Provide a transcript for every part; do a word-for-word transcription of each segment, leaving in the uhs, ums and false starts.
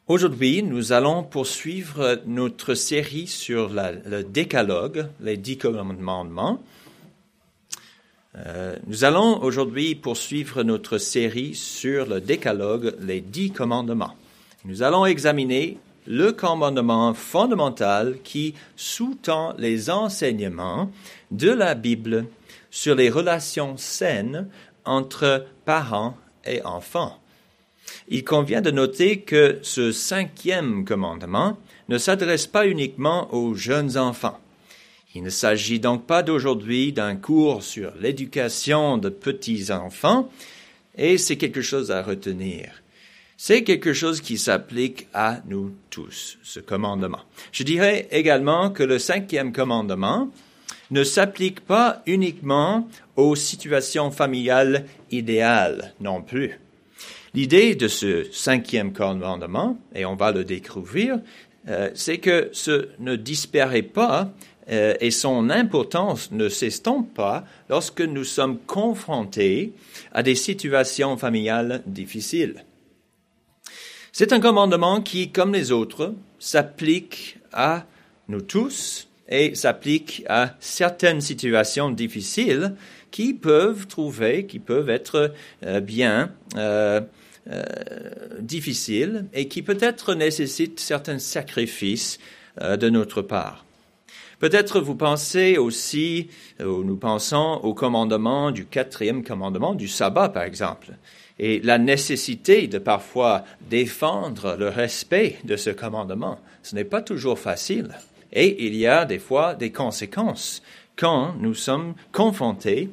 Aujourd'hui, nous allons poursuivre notre série sur la, le Décalogue, les dix commandements. Euh, nous allons aujourd'hui poursuivre notre série sur le Décalogue, les dix commandements. Nous allons examiner le commandement fondamental qui sous-tend les enseignements de la Bible sur les relations saines entre parents et enfants. Il convient de noter que ce cinquième commandement ne s'adresse pas uniquement aux jeunes enfants. Il ne s'agit donc pas d'aujourd'hui d'un cours sur l'éducation de petits-enfants, et c'est quelque chose à retenir. C'est quelque chose qui s'applique à nous tous, ce commandement. Je dirais également que le cinquième commandement ne s'applique pas uniquement aux situations familiales idéales non plus. L'idée de ce cinquième commandement, et on va le découvrir, euh, c'est que ce ne disparaît pas euh, et son importance ne s'estompe pas lorsque nous sommes confrontés à des situations familiales difficiles. C'est un commandement qui, comme les autres, s'applique à nous tous et s'applique à certaines situations difficiles qui peuvent trouver, qui peuvent être euh, bien euh, euh, difficiles et qui peut-être nécessitent certains sacrifices euh, de notre part. Peut-être vous pensez aussi, ou nous pensons au commandement du quatrième commandement du sabbat, par exemple, et la nécessité de parfois défendre le respect de ce commandement. Ce n'est pas toujours facile. Et il y a des fois des conséquences quand nous sommes confrontés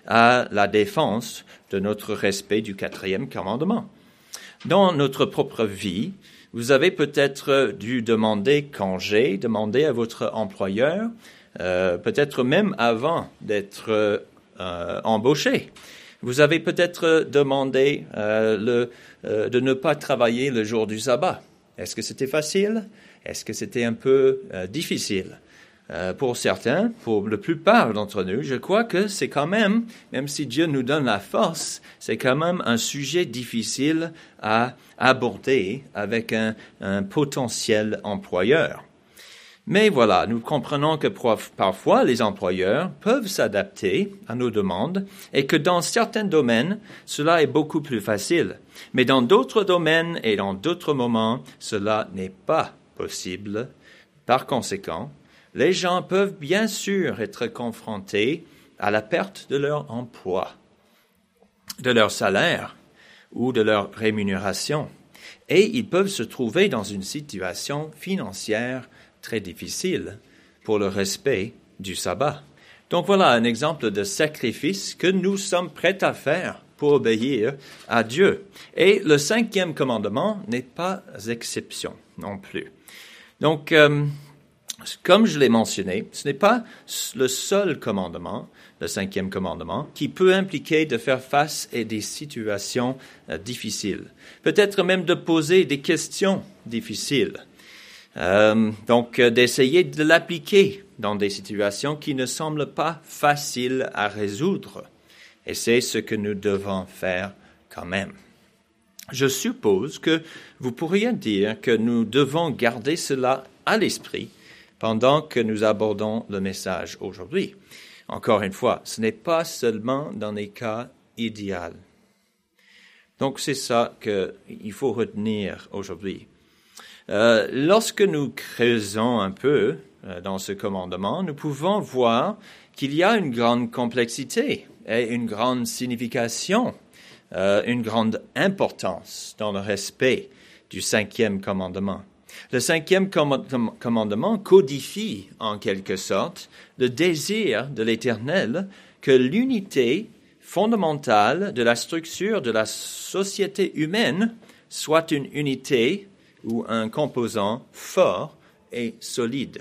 à la défense de notre respect du quatrième commandement. Dans notre propre vie, vous avez peut-être dû demander congé, demander à votre employeur, euh, peut-être même avant d'être euh, embauché. Vous avez peut-être demandé euh, le, euh, de ne pas travailler le jour du sabbat. Est-ce que c'était facile? Est-ce que c'était un peu euh, difficile? Euh, pour certains, pour la plupart d'entre nous, je crois que c'est quand même, même si Dieu nous donne la force, c'est quand même un sujet difficile à aborder avec un, un potentiel employeur. Mais voilà, nous comprenons que parfois les employeurs peuvent s'adapter à nos demandes et que dans certains domaines, cela est beaucoup plus facile. Mais dans d'autres domaines et dans d'autres moments, cela n'est pas possible. Par conséquent, les gens peuvent bien sûr être confrontés à la perte de leur emploi, de leur salaire ou de leur rémunération. Et ils peuvent se trouver dans une situation financière très difficile pour le respect du sabbat. Donc voilà un exemple de sacrifice que nous sommes prêts à faire pour obéir à Dieu. Et le cinquième commandement n'est pas exception non plus. Donc, euh, comme je l'ai mentionné, ce n'est pas le seul commandement, le cinquième commandement, qui peut impliquer de faire face à des situations euh, difficiles. Peut-être même de poser des questions difficiles. Euh, donc, euh, d'essayer de l'appliquer dans des situations qui ne semblent pas faciles à résoudre. Et c'est ce que nous devons faire quand même. Je suppose que vous pourriez dire que nous devons garder cela à l'esprit pendant que nous abordons le message aujourd'hui. Encore une fois, ce n'est pas seulement dans les cas idéaux. Donc, c'est ça qu'il faut retenir aujourd'hui. Euh, lorsque nous creusons un peu euh, dans ce commandement, nous pouvons voir qu'il y a une grande complexité et une grande signification, euh, une grande importance dans le respect du cinquième commandement. Le cinquième comm- commandement codifie en quelque sorte le désir de l'Éternel que l'unité fondamentale de la structure de la société humaine soit une unité ou un composant fort et solide,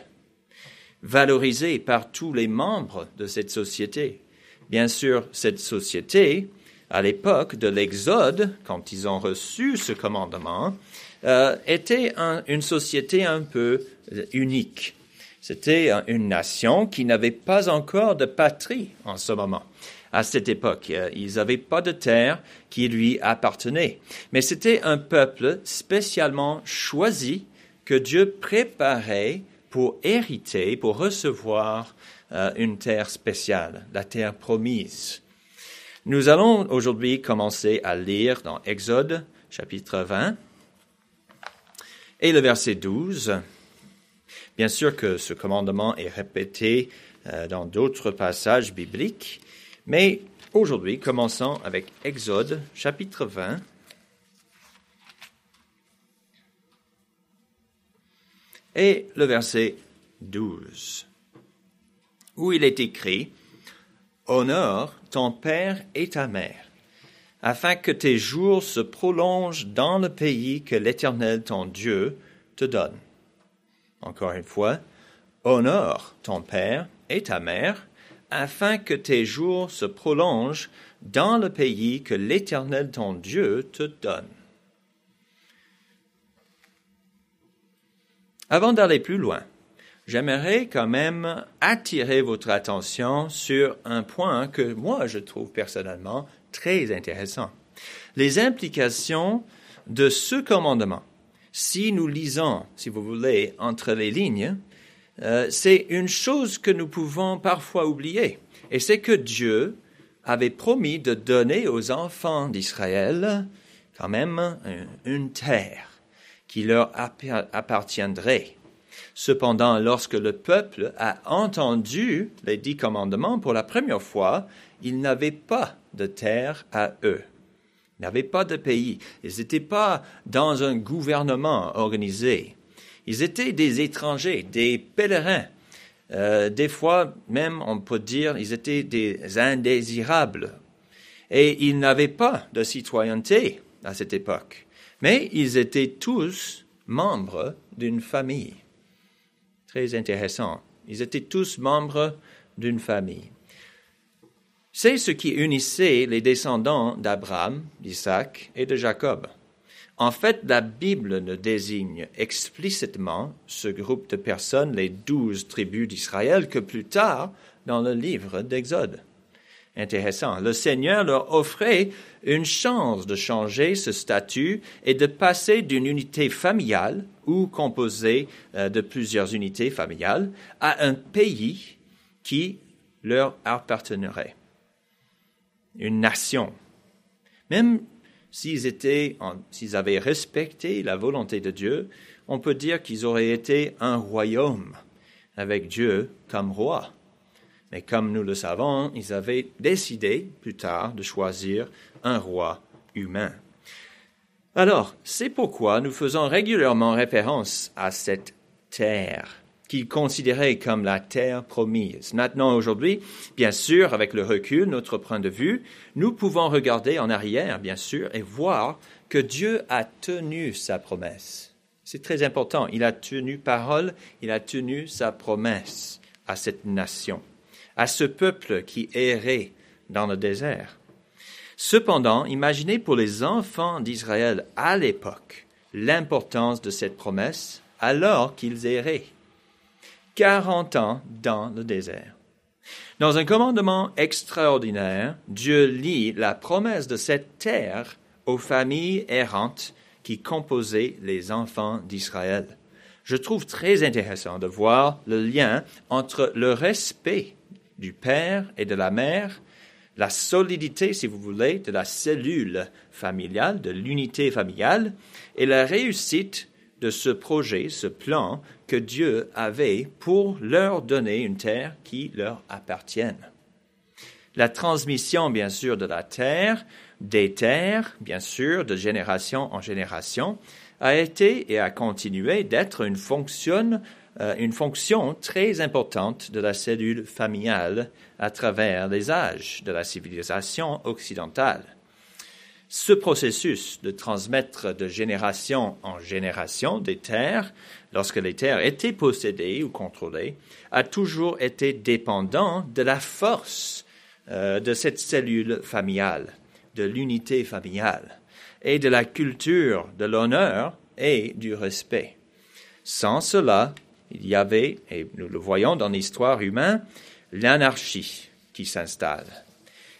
valorisé par tous les membres de cette société. Bien sûr, cette société, à l'époque de l'Exode, quand ils ont reçu ce commandement, euh, était un, une société un peu unique. C'était une nation qui n'avait pas encore de patrie en ce moment. à cette époque. Ils n'avaient pas de terre qui lui appartenait. Mais c'était un peuple spécialement choisi que Dieu préparait pour hériter, pour recevoir euh, une terre spéciale, la terre promise. Nous allons aujourd'hui commencer à lire dans Exode, chapitre vingt, et le verset douze. Bien sûr que ce commandement est répété euh, dans d'autres passages bibliques, mais aujourd'hui, commençons avec Exode, chapitre vingt, et le verset douze, où il est écrit « Honore ton père et ta mère, afin que tes jours se prolongent dans le pays que l'Éternel ton Dieu te donne. » Encore une fois, « Honore ton père et ta mère, afin que tes jours se prolongent dans le pays que l'Éternel ton Dieu te donne. » Avant d'aller plus loin, j'aimerais quand même attirer votre attention sur un point que moi je trouve personnellement très intéressant. Les implications de ce commandement. Si nous lisons, si vous voulez, entre les lignes, euh, c'est une chose que nous pouvons parfois oublier. Et c'est que Dieu avait promis de donner aux enfants d'Israël quand même une terre qui leur appartiendrait. Cependant, lorsque le peuple a entendu les dix commandements pour la première fois, ils n'avaient pas de terre à eux. Ils n'avaient pas de pays. Ils n'étaient pas dans un gouvernement organisé. Ils étaient des étrangers, des pèlerins. Euh, des fois, même, on peut dire, ils étaient des indésirables. Et ils n'avaient pas de citoyenneté à cette époque. Mais ils étaient tous membres d'une famille. Très intéressant. Ils étaient tous membres d'une famille. C'est ce qui unissait les descendants d'Abraham, d'Isaac et de Jacob. En fait, la Bible ne désigne explicitement ce groupe de personnes, les douze tribus d'Israël, que plus tard dans le livre d'Exode. Intéressant. Le Seigneur leur offrait une chance de changer ce statut et de passer d'une unité familiale ou composée de plusieurs unités familiales à un pays qui leur appartiendrait. Une nation. Même s'ils étaient, s'ils avaient respecté la volonté de Dieu, on peut dire qu'ils auraient été un royaume avec Dieu comme roi. Mais comme nous le savons, ils avaient décidé plus tard de choisir un roi humain. Alors, c'est pourquoi nous faisons régulièrement référence à cette terre qu'ils considéraient comme la terre promise. Maintenant, aujourd'hui, bien sûr, avec le recul, notre point de vue, nous pouvons regarder en arrière, bien sûr, et voir que Dieu a tenu sa promesse. C'est très important. Il a tenu parole, il a tenu sa promesse à cette nation, à ce peuple qui errait dans le désert. Cependant, imaginez pour les enfants d'Israël à l'époque l'importance de cette promesse alors qu'ils erraient. quarante ans dans le désert. Dans un commandement extraordinaire, Dieu lie la promesse de cette terre aux familles errantes qui composaient les enfants d'Israël. Je trouve très intéressant de voir le lien entre le respect du père et de la mère, la solidité, si vous voulez, de la cellule familiale, de l'unité familiale, et la réussite de ce projet, ce plan que Dieu avait pour leur donner une terre qui leur appartienne. La transmission, bien sûr, de la terre, des terres, bien sûr, de génération en génération, a été et a continué d'être une fonction, euh, une fonction très importante de la cellule familiale à travers les âges de la civilisation occidentale. Ce processus de transmettre de génération en génération des terres, lorsque les terres étaient possédées ou contrôlées, a toujours été dépendant de la force euh, de cette cellule familiale, de l'unité familiale, et de la culture de l'honneur et du respect. Sans cela, il y avait, et nous le voyons dans l'histoire humaine, l'anarchie qui s'installe.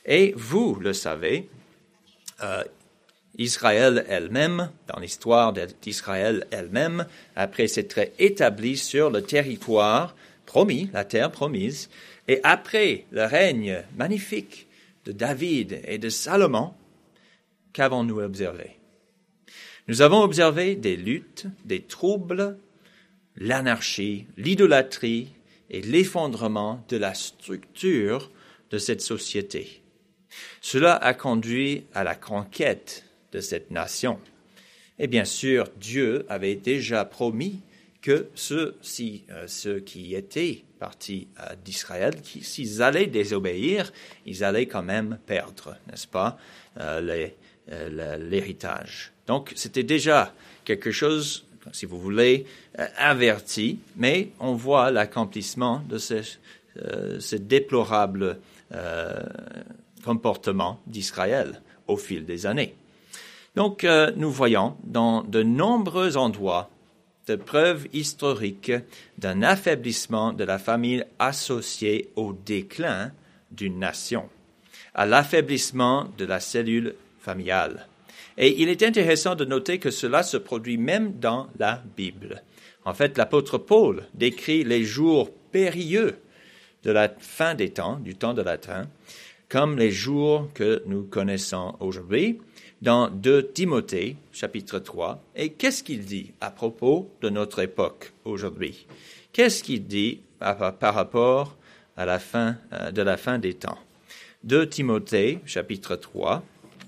Et vous le savez, euh, Israël elle-même, dans l'histoire d'Israël elle-même, après s'être établie sur le territoire promis, la terre promise, et après le règne magnifique de David et de Salomon, qu'avons-nous observé? Nous avons observé des luttes, des troubles, l'anarchie, l'idolâtrie et l'effondrement de la structure de cette société. Cela a conduit à la conquête de cette nation. Et bien sûr, Dieu avait déjà promis que ceux, si, euh, ceux qui étaient partis euh, d'Israël, qui, s'ils allaient désobéir, ils allaient quand même perdre, n'est-ce pas, euh, les, euh, l'héritage. Donc, c'était déjà quelque chose, si vous voulez, euh, averti, mais on voit l'accomplissement de ce, euh, ce déplorable euh, comportement d'Israël au fil des années. Donc, euh, nous voyons dans de nombreux endroits de preuves historiques d'un affaiblissement de la famille associé au déclin d'une nation, à l'affaiblissement de la cellule familiale. Et il est intéressant de noter que cela se produit même dans la Bible. En fait, l'apôtre Paul décrit les jours périlleux de la fin des temps, du temps de la fin, comme les jours que nous connaissons aujourd'hui, dans deux Timothée, chapitre trois. Et qu'est-ce qu'il dit à propos de notre époque aujourd'hui? Qu'est-ce qu'il dit par, par rapport à la fin, euh, de la fin des temps? deux Timothée, chapitre trois.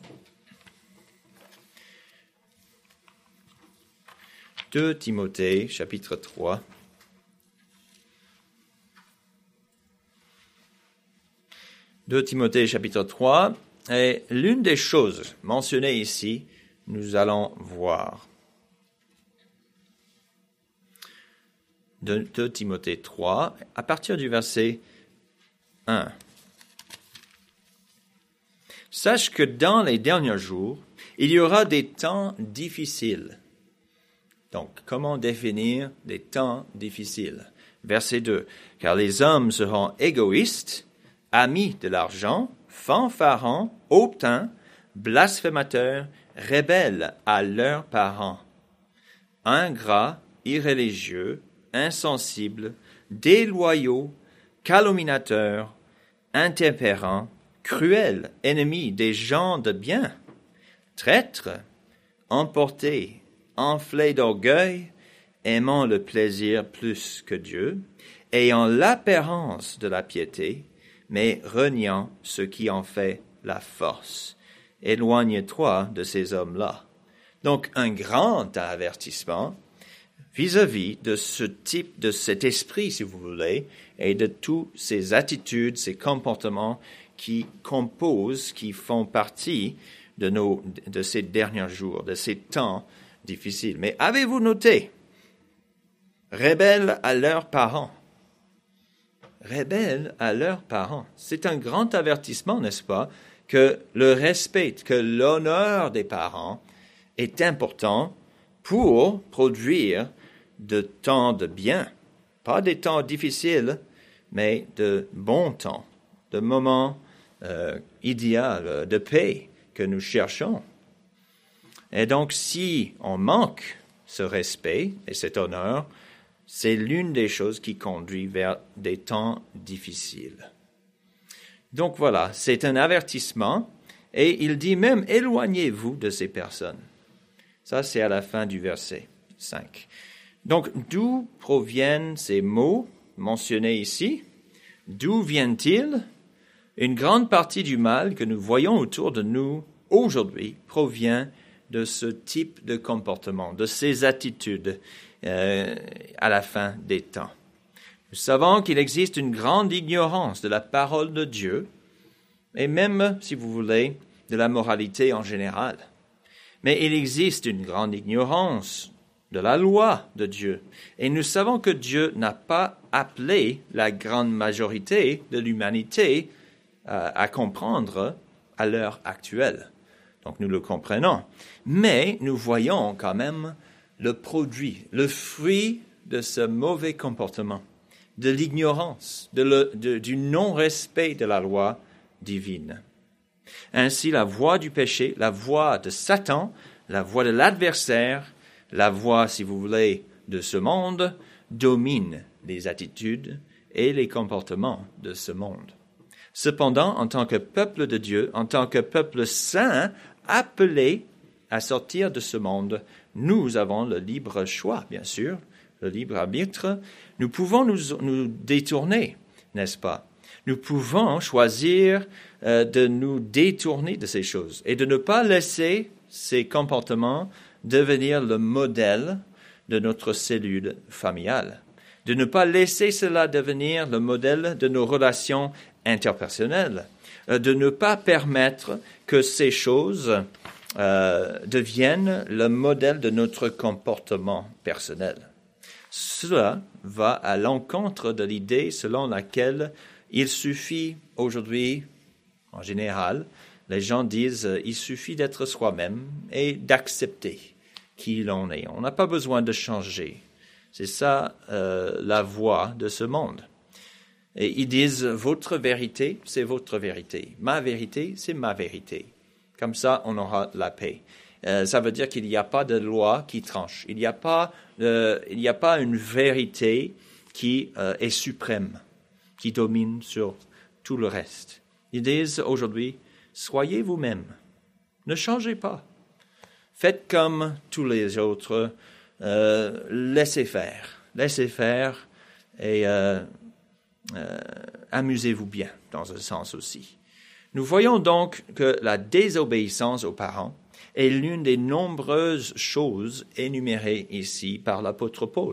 deux Timothée, chapitre trois. deux Timothée, chapitre trois. Et l'une des choses mentionnées ici, nous allons voir. De, de Timothée trois, à partir du verset un. Sache que dans les derniers jours, il y aura des temps difficiles. Donc, comment définir des temps difficiles? Verset deux. Car les hommes seront égoïstes, amis de l'argent, fanfarons, hautains, blasphémateurs, rebelles à leurs parents, ingrats, irréligieux, insensibles, déloyaux, calomniateurs, intempérants, cruels, ennemis des gens de bien, traîtres, emportés, enflés d'orgueil, aimant le plaisir plus que Dieu, ayant l'apparence de la piété, mais reniant ce qui en fait la force. Éloigne-toi de ces hommes-là. Donc, un grand avertissement vis-à-vis de ce type, de cet esprit, si vous voulez, et de toutes ces attitudes, ces comportements qui composent, qui font partie de nos, de ces derniers jours, de ces temps difficiles. Mais avez-vous noté? Rebelles à leurs parents. Rebelles à leurs parents. C'est un grand avertissement, n'est-ce pas, que le respect, que l'honneur des parents est important pour produire de temps de bien. Pas des temps difficiles, mais de bons temps, de moments euh, idéaux, de paix que nous cherchons. Et donc, si on manque ce respect et cet honneur, c'est l'une des choses qui conduit vers des temps difficiles. Donc voilà, c'est un avertissement et il dit même « éloignez-vous de ces personnes ». Ça, c'est à la fin du verset cinq. Donc, d'où proviennent ces mots mentionnés ici? D'où viennent-ils? Une grande partie du mal que nous voyons autour de nous aujourd'hui provient de ce type de comportement, de ces attitudes euh, à la fin des temps. Nous savons qu'il existe une grande ignorance de la parole de Dieu et même, si vous voulez, de la moralité en général. Mais il existe une grande ignorance de la loi de Dieu. Et nous savons que Dieu n'a pas appelé la grande majorité de l'humanité euh, à comprendre à l'heure actuelle. Donc nous le comprenons. Mais nous voyons quand même le produit, le fruit de ce mauvais comportement, de l'ignorance, de le, de, du non-respect de la loi divine. Ainsi, la voie du péché, la voie de Satan, la voie de l'adversaire, la voie, si vous voulez, de ce monde, domine les attitudes et les comportements de ce monde. Cependant, en tant que peuple de Dieu, en tant que peuple saint, appelé à sortir de ce monde, nous avons le libre choix, bien sûr, le libre arbitre. Nous pouvons nous, nous détourner, n'est-ce pas? Nous pouvons choisir euh, de nous détourner de ces choses et de ne pas laisser ces comportements devenir le modèle de notre cellule familiale, de ne pas laisser cela devenir le modèle de nos relations interpersonnelles, euh, de ne pas permettre que ces choses euh, deviennent le modèle de notre comportement personnel. Cela va à l'encontre de l'idée selon laquelle il suffit aujourd'hui, en général, les gens disent euh, il suffit d'être soi-même et d'accepter qui l'on est. On n'a pas besoin de changer. C'est ça euh, la voie de ce monde. Et ils disent votre vérité, c'est votre vérité. Ma vérité, c'est ma vérité. Comme ça, on aura la paix. Euh, ça veut dire qu'il n'y a pas de loi qui tranche. Il n'y a pas, euh, il n'y a pas une vérité qui euh, est suprême, qui domine sur tout le reste. Ils disent aujourd'hui, soyez vous-même. Ne changez pas. Faites comme tous les autres. Euh, laissez faire. Laissez faire et euh, euh, amusez-vous bien, dans un sens aussi. Nous voyons donc que la désobéissance aux parents est l'une des nombreuses choses énumérées ici par l'apôtre Paul.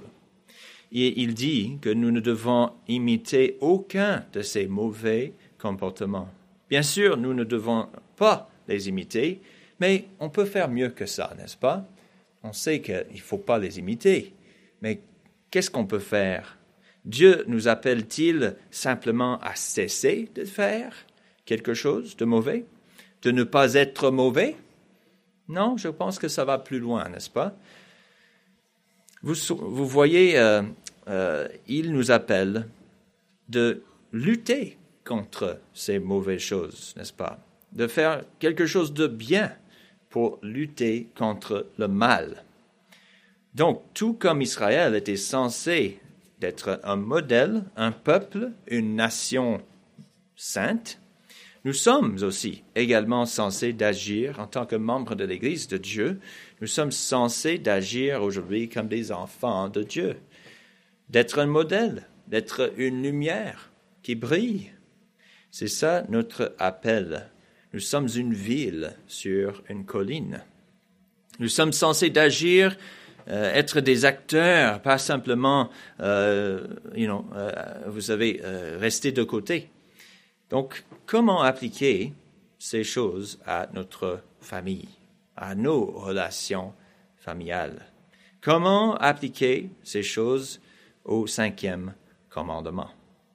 Et il dit que nous ne devons imiter aucun de ces mauvais comportements. Bien sûr, nous ne devons pas les imiter, mais on peut faire mieux que ça, n'est-ce pas? On sait qu'il ne faut pas les imiter, mais qu'est-ce qu'on peut faire? Dieu nous appelle-t-il simplement à cesser de faire quelque chose de mauvais? De ne pas être mauvais? Non, je pense que ça va plus loin, n'est-ce pas? Vous, vous voyez, euh, euh, il nous appelle de lutter contre ces mauvaises choses, n'est-ce pas? De faire quelque chose de bien pour lutter contre le mal. Donc, tout comme Israël était censé d'être un modèle, un peuple, une nation sainte, nous sommes aussi également censés d'agir en tant que membres de l'Église de Dieu. Nous sommes censés d'agir aujourd'hui comme des enfants de Dieu, d'être un modèle, d'être une lumière qui brille. C'est ça notre appel. Nous sommes une ville sur une colline. Nous sommes censés d'agir, euh, être des acteurs, pas simplement, euh, you know, euh, vous savez, euh, rester de côté. Donc, comment appliquer ces choses à notre famille, à nos relations familiales? Comment appliquer ces choses au cinquième commandement?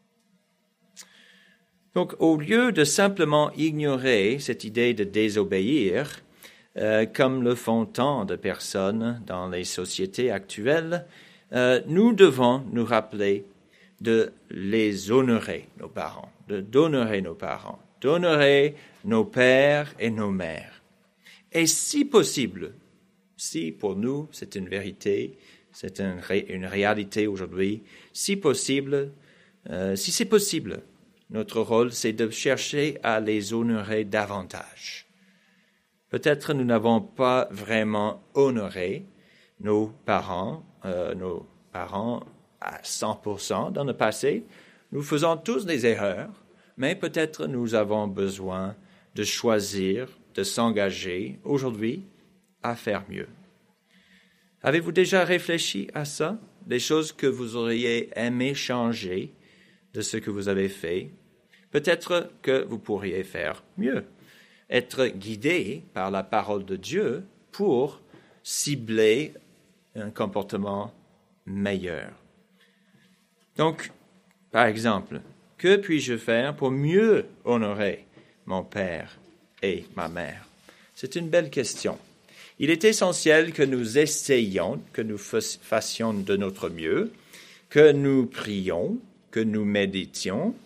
Donc, au lieu de simplement ignorer cette idée de désobéir, euh, comme le font tant de personnes dans les sociétés actuelles, euh, nous devons nous rappeler de les honorer, nos parents, de d'honorer nos parents, d'honorer nos pères et nos mères. Et si possible, si pour nous c'est une vérité, c'est une, ré, une réalité aujourd'hui, si possible, euh, si c'est possible, notre rôle, c'est de chercher à les honorer davantage. Peut-être nous n'avons pas vraiment honoré nos parents, euh, nos parents à cent pour cent dans le passé. Nous faisons tous des erreurs, mais peut-être nous avons besoin de choisir, de s'engager aujourd'hui à faire mieux. Avez-vous déjà réfléchi à ça? Des choses que vous auriez aimé changer de ce que vous avez fait? Peut-être que vous pourriez faire mieux, être guidé par la parole de Dieu pour cibler un comportement meilleur. Donc, par exemple, que puis-je faire pour mieux honorer mon père et ma mère? C'est une belle question. Il est essentiel que nous essayions, que nous fassions de notre mieux, que nous prions, que nous méditions,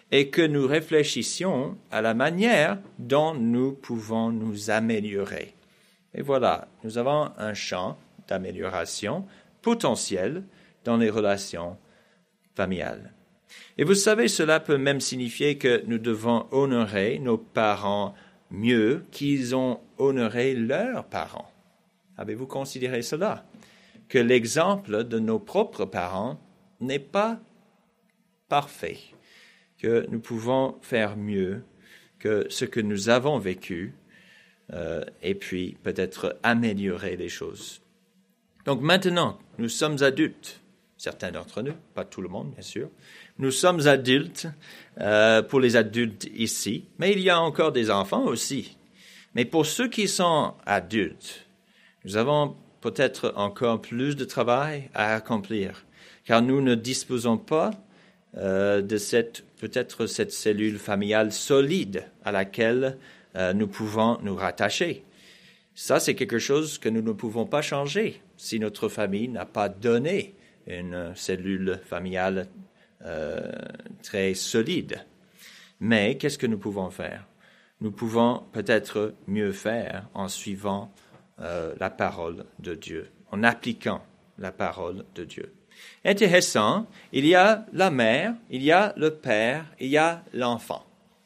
et que nous réfléchissions à la manière dont nous pouvons nous améliorer. Et voilà, nous avons un champ d'amélioration potentiel dans les relations familiales. Et vous savez, cela peut même signifier que nous devons honorer nos parents mieux qu'ils ont honoré leurs parents. Avez-vous considéré cela? Que l'exemple de nos propres parents n'est pas parfait, que nous pouvons faire mieux que ce que nous avons vécu, euh, et puis peut-être améliorer les choses. Donc maintenant, nous sommes adultes, certains d'entre nous, pas tout le monde bien sûr, nous sommes adultes euh, pour les adultes ici, mais il y a encore des enfants aussi. Mais pour ceux qui sont adultes, nous avons peut-être encore plus de travail à accomplir, car nous ne disposons pas euh, de cette, peut-être cette cellule familiale solide à laquelle euh, nous pouvons nous rattacher. Ça, c'est quelque chose que nous ne pouvons pas changer si notre famille n'a pas donné une cellule familiale euh, très solide. Mais qu'est-ce que nous pouvons faire? Nous pouvons peut-être mieux faire en suivant euh, la parole de Dieu, en appliquant la parole de Dieu. Intéressant, il y a la mère, il y a le père, il y a l'enfant.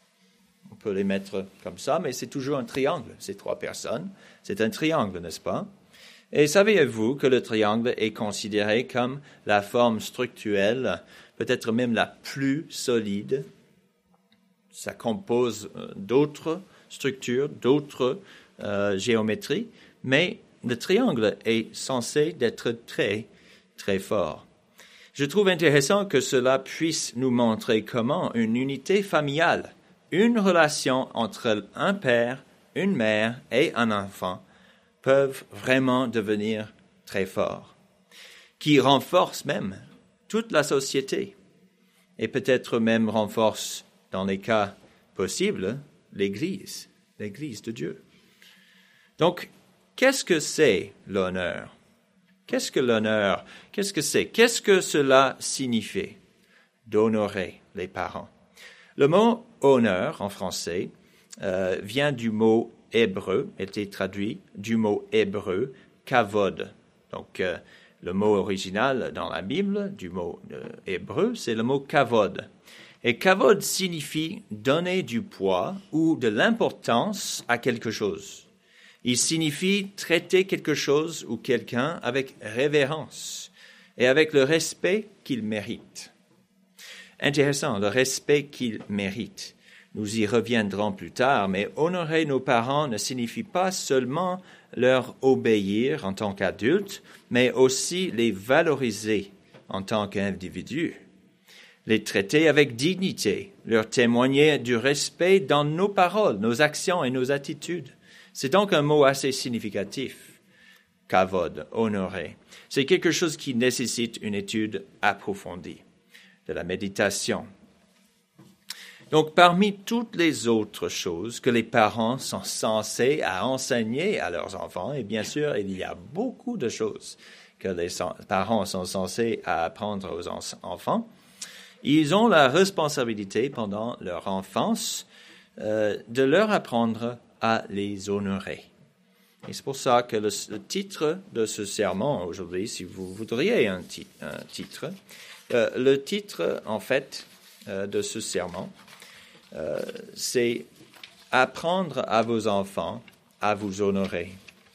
On peut les mettre comme ça, mais c'est toujours un triangle, ces trois personnes. C'est un triangle, n'est-ce pas? Et saviez-vous que le triangle est considéré comme la forme structurelle, peut-être même la plus solide? Ça compose d'autres structures, d'autres euh, géométries, mais le triangle est censé être très, très fort. Je trouve intéressant que cela puisse nous montrer comment une unité familiale, une relation entre un père, une mère et un enfant peuvent vraiment devenir très forts, qui renforcent même toute la société et peut-être même renforcent, dans les cas possibles, l'Église, l'Église de Dieu. Donc, qu'est-ce que c'est l'honneur? Qu'est-ce que l'honneur? Qu'est-ce que c'est? Qu'est-ce que cela signifie d'honorer les parents? Le mot honneur en français euh, vient du mot hébreu, était traduit du mot hébreu kavod. Donc, euh, le mot original dans la Bible du mot euh, hébreu, c'est le mot kavod. Et kavod signifie donner du poids ou de l'importance à quelque chose. Il signifie traiter quelque chose ou quelqu'un avec révérence et avec le respect qu'il mérite. Intéressant, le respect qu'il mérite. Nous y reviendrons plus tard, mais honorer nos parents ne signifie pas seulement leur obéir en tant qu'adultes, mais aussi les valoriser en tant qu'individus. Les traiter avec dignité, leur témoigner du respect dans nos paroles, nos actions et nos attitudes. C'est donc un mot assez significatif. Kavod, honorer. C'est quelque chose qui nécessite une étude approfondie, de la méditation. Donc, parmi toutes les autres choses que les parents sont censés à enseigner à leurs enfants, et bien sûr, il y a beaucoup de choses que les parents sont censés à apprendre aux enfants, ils ont la responsabilité pendant leur enfance euh, de leur apprendre à les honorer. Et c'est pour ça que le, le titre de ce sermon aujourd'hui, si vous voudriez un, ti- un titre, euh, le titre en fait euh, de ce sermon, euh, c'est « Apprendre à vos enfants à vous honorer ».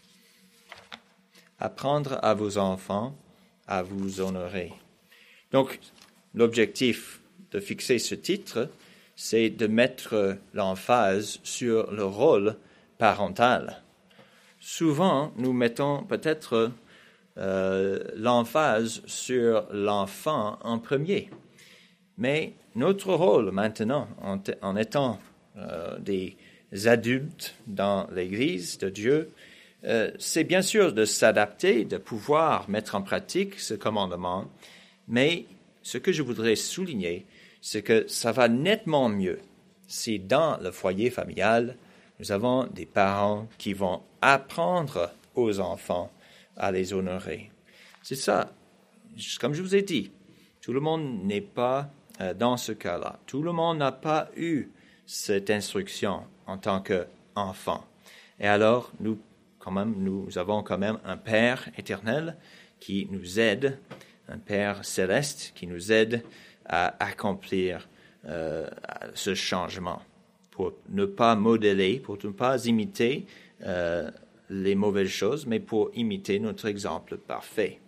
Apprendre à vos enfants à vous honorer. Donc, l'objectif de fixer ce titre, c'est de mettre l'emphase sur le rôle parental. Souvent, nous mettons peut-être euh, l'emphase sur l'enfant en premier. Mais notre rôle maintenant, en, t- en étant euh, des adultes dans l'Église de Dieu, euh, c'est bien sûr de s'adapter, de pouvoir mettre en pratique ce commandement, mais ce que je voudrais souligner, c'est que ça va nettement mieux si dans le foyer familial, nous avons des parents qui vont apprendre aux enfants à les honorer. C'est ça. Comme je vous ai dit, tout le monde n'est pas euh, dans ce cas-là. Tout le monde n'a pas eu cette instruction en tant qu'enfant. Et alors, nous, quand même, nous avons quand même un Père éternel qui nous aide, un Père céleste qui nous aide à accomplir euh, ce changement, pour ne pas modeler, pour ne pas imiter euh, les mauvaises choses, mais pour imiter notre exemple parfait.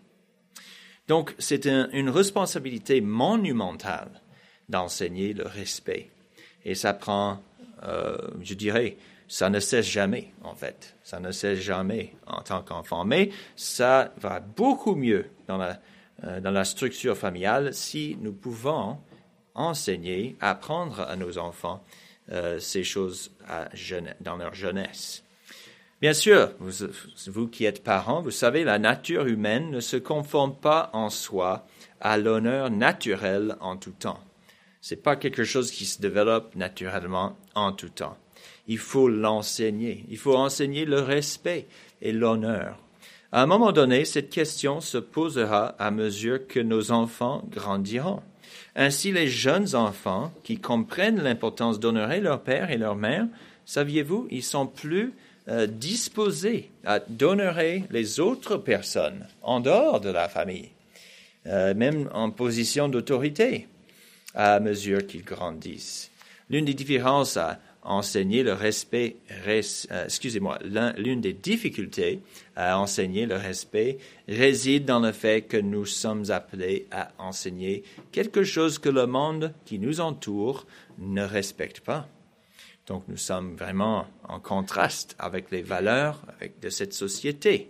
Donc, c'est un, une responsabilité monumentale d'enseigner le respect. Et ça prend, euh, je dirais, ça ne cesse jamais, en fait. Ça ne cesse jamais en tant qu'enfant. Mais ça va beaucoup mieux dans la, euh, dans la structure familiale si nous pouvons enseigner, apprendre à nos enfants euh, ces choses à jeune, dans leur jeunesse. Bien sûr, vous, vous qui êtes parents, vous savez, la nature humaine ne se conforme pas en soi à l'honneur naturel en tout temps. C'est pas quelque chose qui se développe naturellement en tout temps. Il faut l'enseigner. Il faut enseigner le respect et l'honneur. À un moment donné, cette question se posera à mesure que nos enfants grandiront. Ainsi, les jeunes enfants qui comprennent l'importance d'honorer leur père et leur mère, saviez-vous, ils sont plus euh, disposés à d'honorer les autres personnes en dehors de la famille, euh, même en position d'autorité, à mesure qu'ils grandissent. L'une des différences à enseigner le respect, res, euh, excusez-moi, l'une des difficultés à enseigner le respect réside dans le fait que nous sommes appelés à enseigner quelque chose que le monde qui nous entoure ne respecte pas. Donc nous sommes vraiment en contraste avec les valeurs avec de cette société.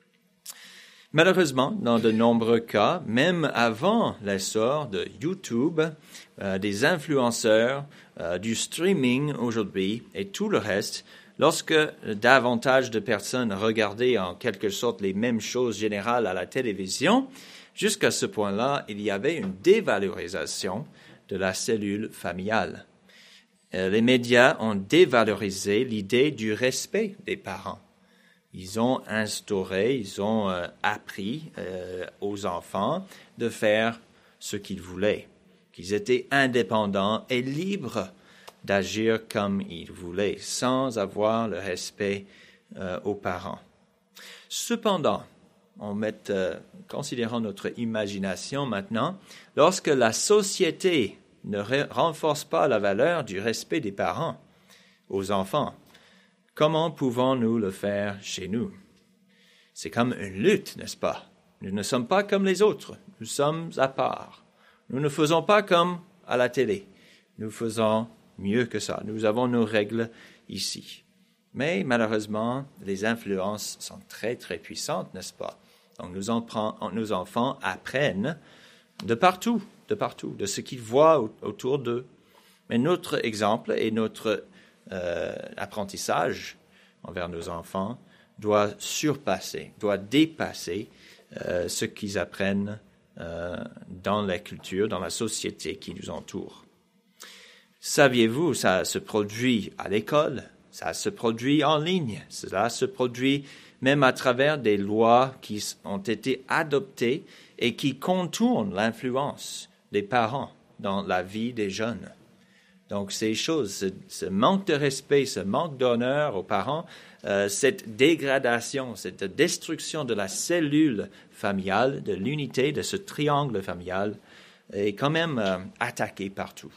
Malheureusement, dans de nombreux cas, même avant l'essor de YouTube, euh, des influenceurs, euh, du streaming aujourd'hui et tout le reste, lorsque davantage de personnes regardaient en quelque sorte les mêmes choses générales à la télévision, jusqu'à ce point-là, il y avait une dévalorisation de la cellule familiale. Euh, les médias ont dévalorisé l'idée du respect des parents. Ils ont instauré, ils ont euh, appris euh, aux enfants de faire ce qu'ils voulaient, qu'ils étaient indépendants et libres d'agir comme ils voulaient, sans avoir le respect euh, aux parents. Cependant, on met, euh, considérant notre imagination maintenant, lorsque la société ne re- renforce pas la valeur du respect des parents aux enfants, comment pouvons-nous le faire chez nous? C'est comme une lutte, n'est-ce pas? Nous ne sommes pas comme les autres. Nous sommes à part. Nous ne faisons pas comme à la télé. Nous faisons mieux que ça. Nous avons nos règles ici. Mais malheureusement, les influences sont très, très puissantes, n'est-ce pas? Donc nous en prend, nos enfants apprennent de partout, de partout, de ce qu'ils voient autour d'eux. Mais notre exemple et notre Euh, apprentissage envers nos enfants doit surpasser, doit dépasser euh, ce qu'ils apprennent euh, dans la culture, dans la société qui nous entoure. Saviez-vous, ça se produit à l'école, ça se produit en ligne, cela se produit même à travers des lois qui ont été adoptées et qui contournent l'influence des parents dans la vie des jeunes. Donc, ces choses, ce, ce manque de respect, ce manque d'honneur aux parents, euh, cette dégradation, cette destruction de la cellule familiale, de l'unité, de ce triangle familial, est quand même euh, attaquée partout.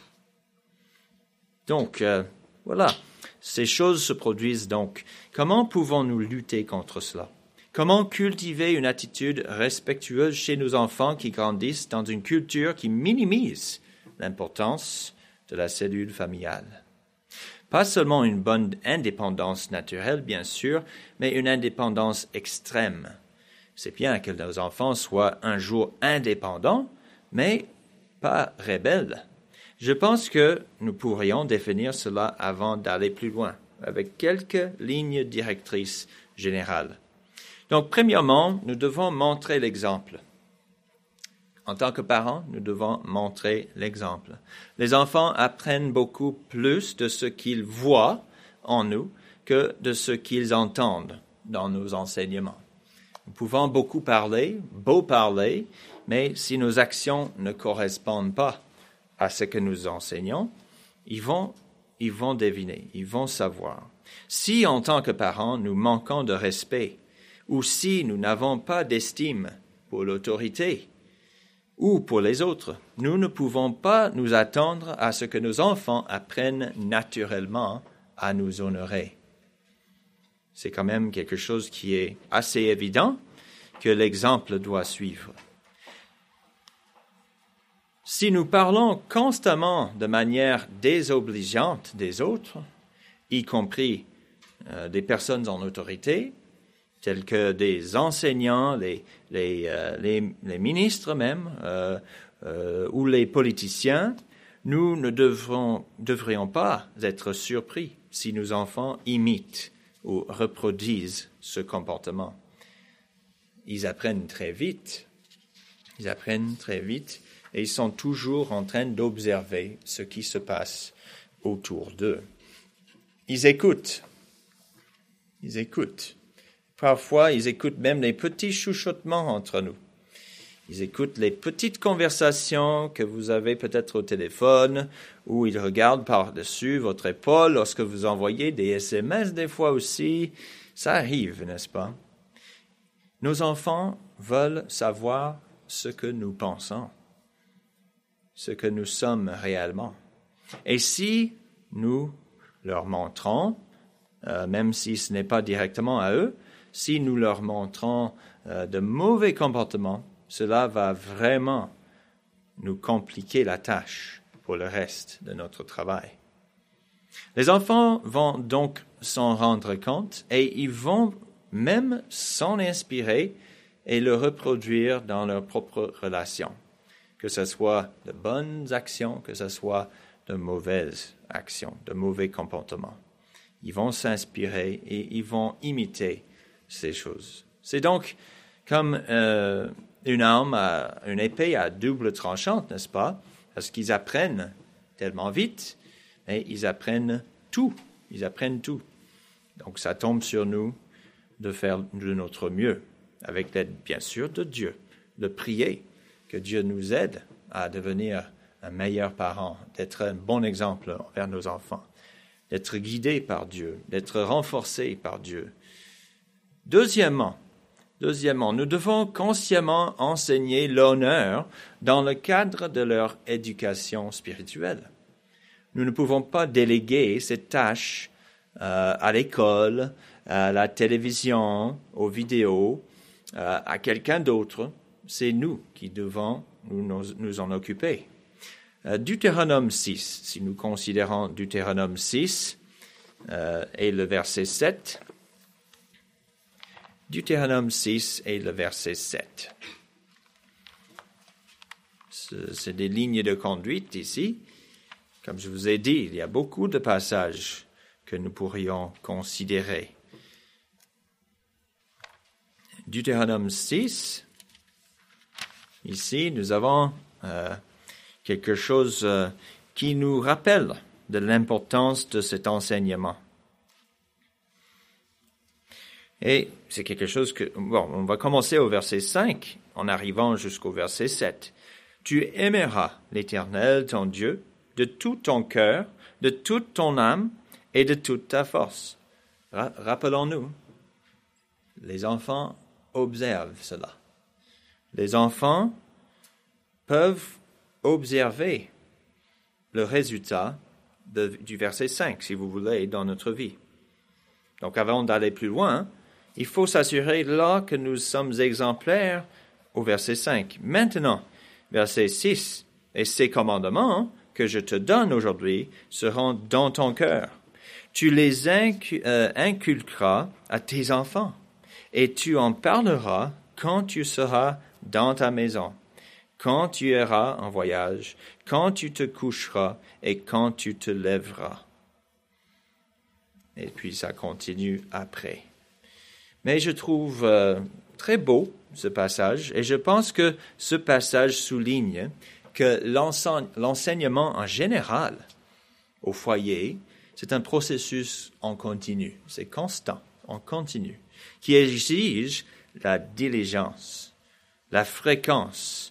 Donc, euh, voilà, ces choses se produisent donc. Comment pouvons-nous lutter contre cela? Comment cultiver une attitude respectueuse chez nos enfants qui grandissent dans une culture qui minimise l'importance de la cellule familiale? Pas seulement une bonne indépendance naturelle, bien sûr, mais une indépendance extrême. C'est bien que nos enfants soient un jour indépendants, mais pas rebelles. Je pense que nous pourrions définir cela avant d'aller plus loin, avec quelques lignes directrices générales. Donc, premièrement, nous devons montrer l'exemple. En tant que parents, nous devons montrer l'exemple. Les enfants apprennent beaucoup plus de ce qu'ils voient en nous que de ce qu'ils entendent dans nos enseignements. Nous pouvons beaucoup parler, beau parler, mais si nos actions ne correspondent pas à ce que nous enseignons, ils vont, ils vont deviner, ils vont savoir. Si, en tant que parents, nous manquons de respect, ou si nous n'avons pas d'estime pour l'autorité ou pour les autres, nous ne pouvons pas nous attendre à ce que nos enfants apprennent naturellement à nous honorer. C'est quand même quelque chose qui est assez évident que l'exemple doit suivre. Si nous parlons constamment de manière désobligeante des autres, y compris euh, des personnes en autorité, tels que des enseignants, les, les, euh, les, les ministres même, euh, euh, ou les politiciens, nous ne devrons, devrions pas être surpris si nos enfants imitent ou reproduisent ce comportement. Ils apprennent très vite, ils apprennent très vite, et ils sont toujours en train d'observer ce qui se passe autour d'eux. Ils écoutent, ils écoutent. Parfois, ils écoutent même les petits chuchotements entre nous. Ils écoutent les petites conversations que vous avez peut-être au téléphone, ou ils regardent par-dessus votre épaule lorsque vous envoyez des S M S des fois aussi. Ça arrive, n'est-ce pas? Nos enfants veulent savoir ce que nous pensons, ce que nous sommes réellement. Et si nous leur montrons, euh, même si ce n'est pas directement à eux, si nous leur montrons euh, de mauvais comportements, cela va vraiment nous compliquer la tâche pour le reste de notre travail. Les enfants vont donc s'en rendre compte et ils vont même s'en inspirer et le reproduire dans leurs propres relations, que ce soit de bonnes actions, que ce soit de mauvaises actions, de mauvais comportements. Ils vont s'inspirer et ils vont imiter ces choses. C'est donc comme euh, une arme, à, une épée à double tranchante, n'est-ce pas? Parce qu'ils apprennent tellement vite, et ils apprennent tout. Ils apprennent tout. Donc ça tombe sur nous de faire de notre mieux, avec l'aide, bien sûr, de Dieu, de prier que Dieu nous aide à devenir un meilleur parent, d'être un bon exemple envers nos enfants, d'être guidé par Dieu, d'être renforcé par Dieu. Deuxièmement, deuxièmement, nous devons consciemment enseigner l'honneur dans le cadre de leur éducation spirituelle. Nous ne pouvons pas déléguer cette tâche euh, à l'école, à la télévision, aux vidéos, euh, à quelqu'un d'autre. C'est nous qui devons nous, nous, nous en occuper. Euh, Deutéronome six, si nous considérons Deutéronome six euh, et le verset sept, Deutéronome six et le verset sept. C'est des lignes de conduite ici. Comme je vous ai dit, il y a beaucoup de passages que nous pourrions considérer. Deutéronome six, ici, nous avons euh, quelque chose euh, qui nous rappelle de l'importance de cet enseignement. Et c'est quelque chose que... Bon, on va commencer au verset cinq, en arrivant jusqu'au verset sept. « Tu aimeras l'Éternel, ton Dieu, de tout ton cœur, de toute ton âme et de toute ta force. » Ra- Rappelons-nous, les enfants observent cela. Les enfants peuvent observer le résultat de, du verset cinq, si vous voulez, dans notre vie. Donc, avant d'aller plus loin, il faut s'assurer là que nous sommes exemplaires au verset cinq. Maintenant, verset six, « Et ces commandements que je te donne aujourd'hui seront dans ton cœur. Tu les incu- euh, inculqueras à tes enfants, et tu en parleras quand tu seras dans ta maison, quand tu iras en voyage, quand tu te coucheras et quand tu te lèveras. » Et puis ça continue après. Mais je trouve euh, très beau ce passage, et je pense que ce passage souligne que l'enseignement en général au foyer, c'est un processus en continu, c'est constant, en continu, qui exige la diligence, la fréquence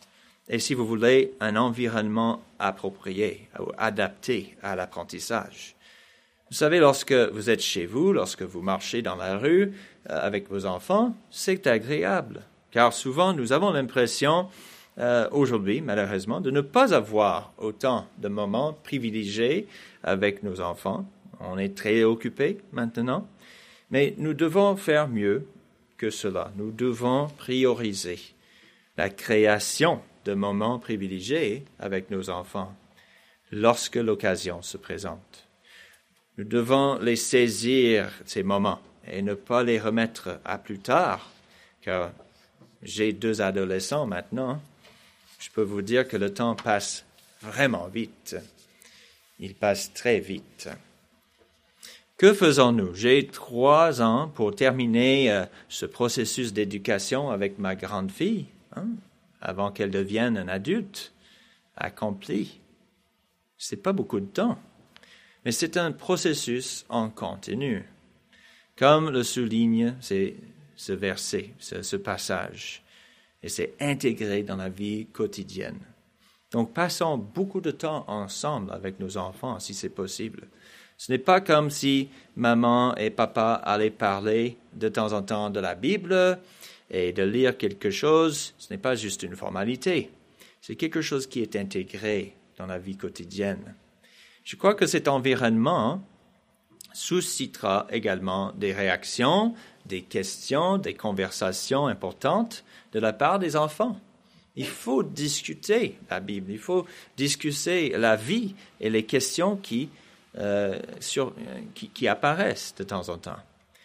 et si vous voulez, un environnement approprié ou adapté à l'apprentissage. Vous savez, lorsque vous êtes chez vous, lorsque vous marchez dans la rue euh, avec vos enfants, c'est agréable, car souvent nous avons l'impression, euh, aujourd'hui malheureusement, de ne pas avoir autant de moments privilégiés avec nos enfants. On est très occupés maintenant, mais nous devons faire mieux que cela. Nous devons prioriser la création de moments privilégiés avec nos enfants lorsque l'occasion se présente. Nous devons les saisir, ces moments, et ne pas les remettre à plus tard, car j'ai deux adolescents maintenant. Je peux vous dire que le temps passe vraiment vite. Il passe très vite. Que faisons-nous? J'ai trois ans pour terminer euh, ce processus d'éducation avec ma grande fille, hein, avant qu'elle devienne un adulte accompli. C'est pas beaucoup de temps, mais c'est un processus en continu, comme le souligne c'est, ce verset, ce, ce passage, et c'est intégré dans la vie quotidienne. Donc, passons beaucoup de temps ensemble avec nos enfants, si c'est possible. Ce n'est pas comme si maman et papa allaient parler de temps en temps de la Bible et de lire quelque chose. Ce n'est pas juste une formalité. C'est quelque chose qui est intégré dans la vie quotidienne. Je crois que cet environnement suscitera également des réactions, des questions, des conversations importantes de la part des enfants. Il faut discuter la Bible, il faut discuter la vie et les questions qui Euh, sur, qui, qui apparaissent de temps en temps.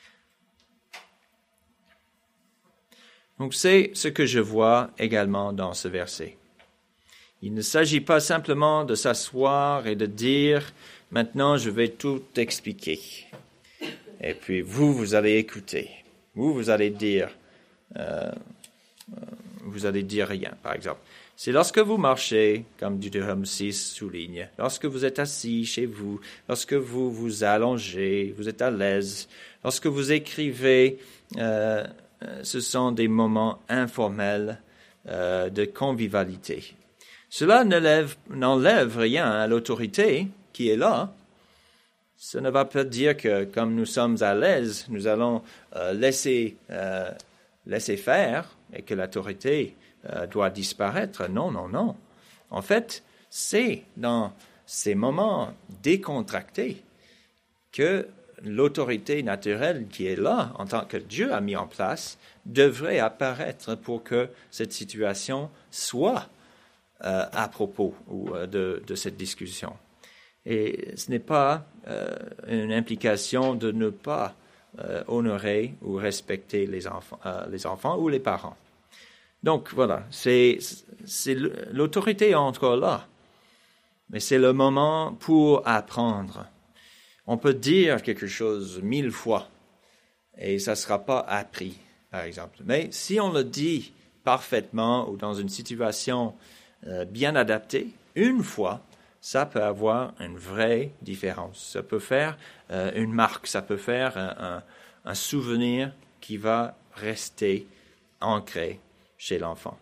Donc c'est ce que je vois également dans ce verset. Il ne s'agit pas simplement de s'asseoir et de dire « maintenant je vais tout expliquer ». Et puis vous, vous allez écouter. Vous, vous allez dire, euh, vous allez dire rien, par exemple. C'est lorsque vous marchez, comme Deutéronome six souligne, lorsque vous êtes assis chez vous, lorsque vous vous allongez, vous êtes à l'aise, lorsque vous écrivez, euh, ce sont des moments informels euh, de convivialité. Cela n'enlève, n'enlève rien à l'autorité qui est là. Ça ne va pas dire que comme nous sommes à l'aise, nous allons euh, laisser, euh, laisser faire et que l'autorité doit disparaître. Non, non, non. En fait, c'est dans ces moments décontractés que l'autorité naturelle qui est là, en tant que Dieu a mis en place, devrait apparaître pour que cette situation soit euh, à propos ou, euh, de, de cette discussion. Et ce n'est pas euh, une implication de ne pas euh, honorer ou respecter les enfants, euh, les enfants ou les parents. Donc, voilà, c'est, c'est l'autorité est encore là, mais c'est le moment pour apprendre. On peut dire quelque chose mille fois et ça ne sera pas appris, par exemple. Mais si on le dit parfaitement ou dans une situation euh, bien adaptée, une fois, ça peut avoir une vraie différence. Ça peut faire euh, une marque, ça peut faire un, un, un souvenir qui va rester ancré chez l'enfant.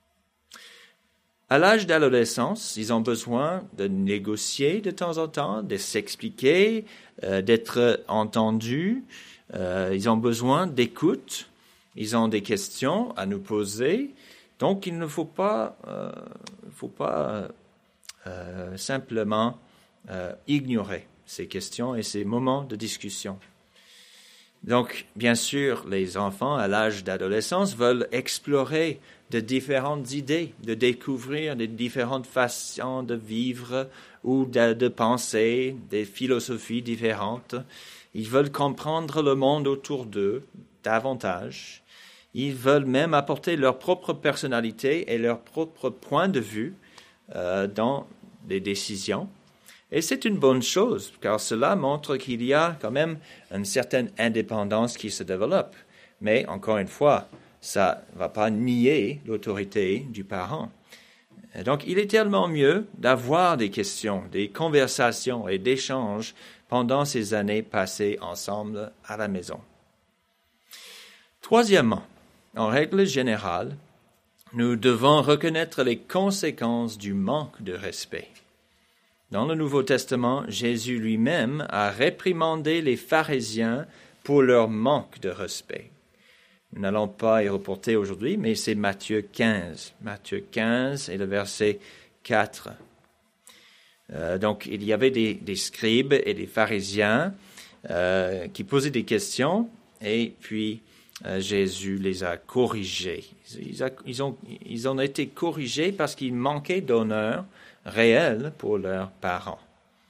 À l'âge d'adolescence, ils ont besoin de négocier de temps en temps, de s'expliquer, euh, d'être entendus. Euh, ils ont besoin d'écoute. Ils ont des questions à nous poser. Donc, il ne faut pas, euh, faut pas euh, simplement euh, ignorer ces questions et ces moments de discussion. Donc, bien sûr, les enfants à l'âge d'adolescence veulent explorer de différentes idées, de découvrir des différentes façons de vivre ou de, de penser, des philosophies différentes. Ils veulent comprendre le monde autour d'eux davantage. Ils veulent même apporter leur propre personnalité et leur propre point de vue euh, dans les décisions. Et c'est une bonne chose, car cela montre qu'il y a quand même une certaine indépendance qui se développe. Mais, encore une fois, ça ne va pas nier l'autorité du parent. Et donc, il est tellement mieux d'avoir des questions, des conversations et d'échanges pendant ces années passées ensemble à la maison. Troisièmement, en règle générale, nous devons reconnaître les conséquences du manque de respect. Dans le Nouveau Testament, Jésus lui-même a réprimandé les pharisiens pour leur manque de respect. Nous n'allons pas y reporter aujourd'hui, mais c'est Matthieu quinze. Matthieu quinze et le verset quatre. Euh, donc, il y avait des, des scribes et des pharisiens euh, qui posaient des questions, et puis euh, Jésus les a corrigés. Ils, a, ils, ont, ils ont été corrigés parce qu'ils manquaient d'honneur réel pour leurs parents.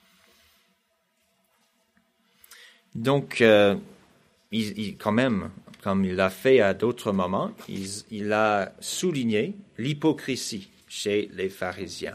Donc, euh, il, il, quand même, comme il l'a fait à d'autres moments, il, il a souligné l'hypocrisie chez les pharisiens.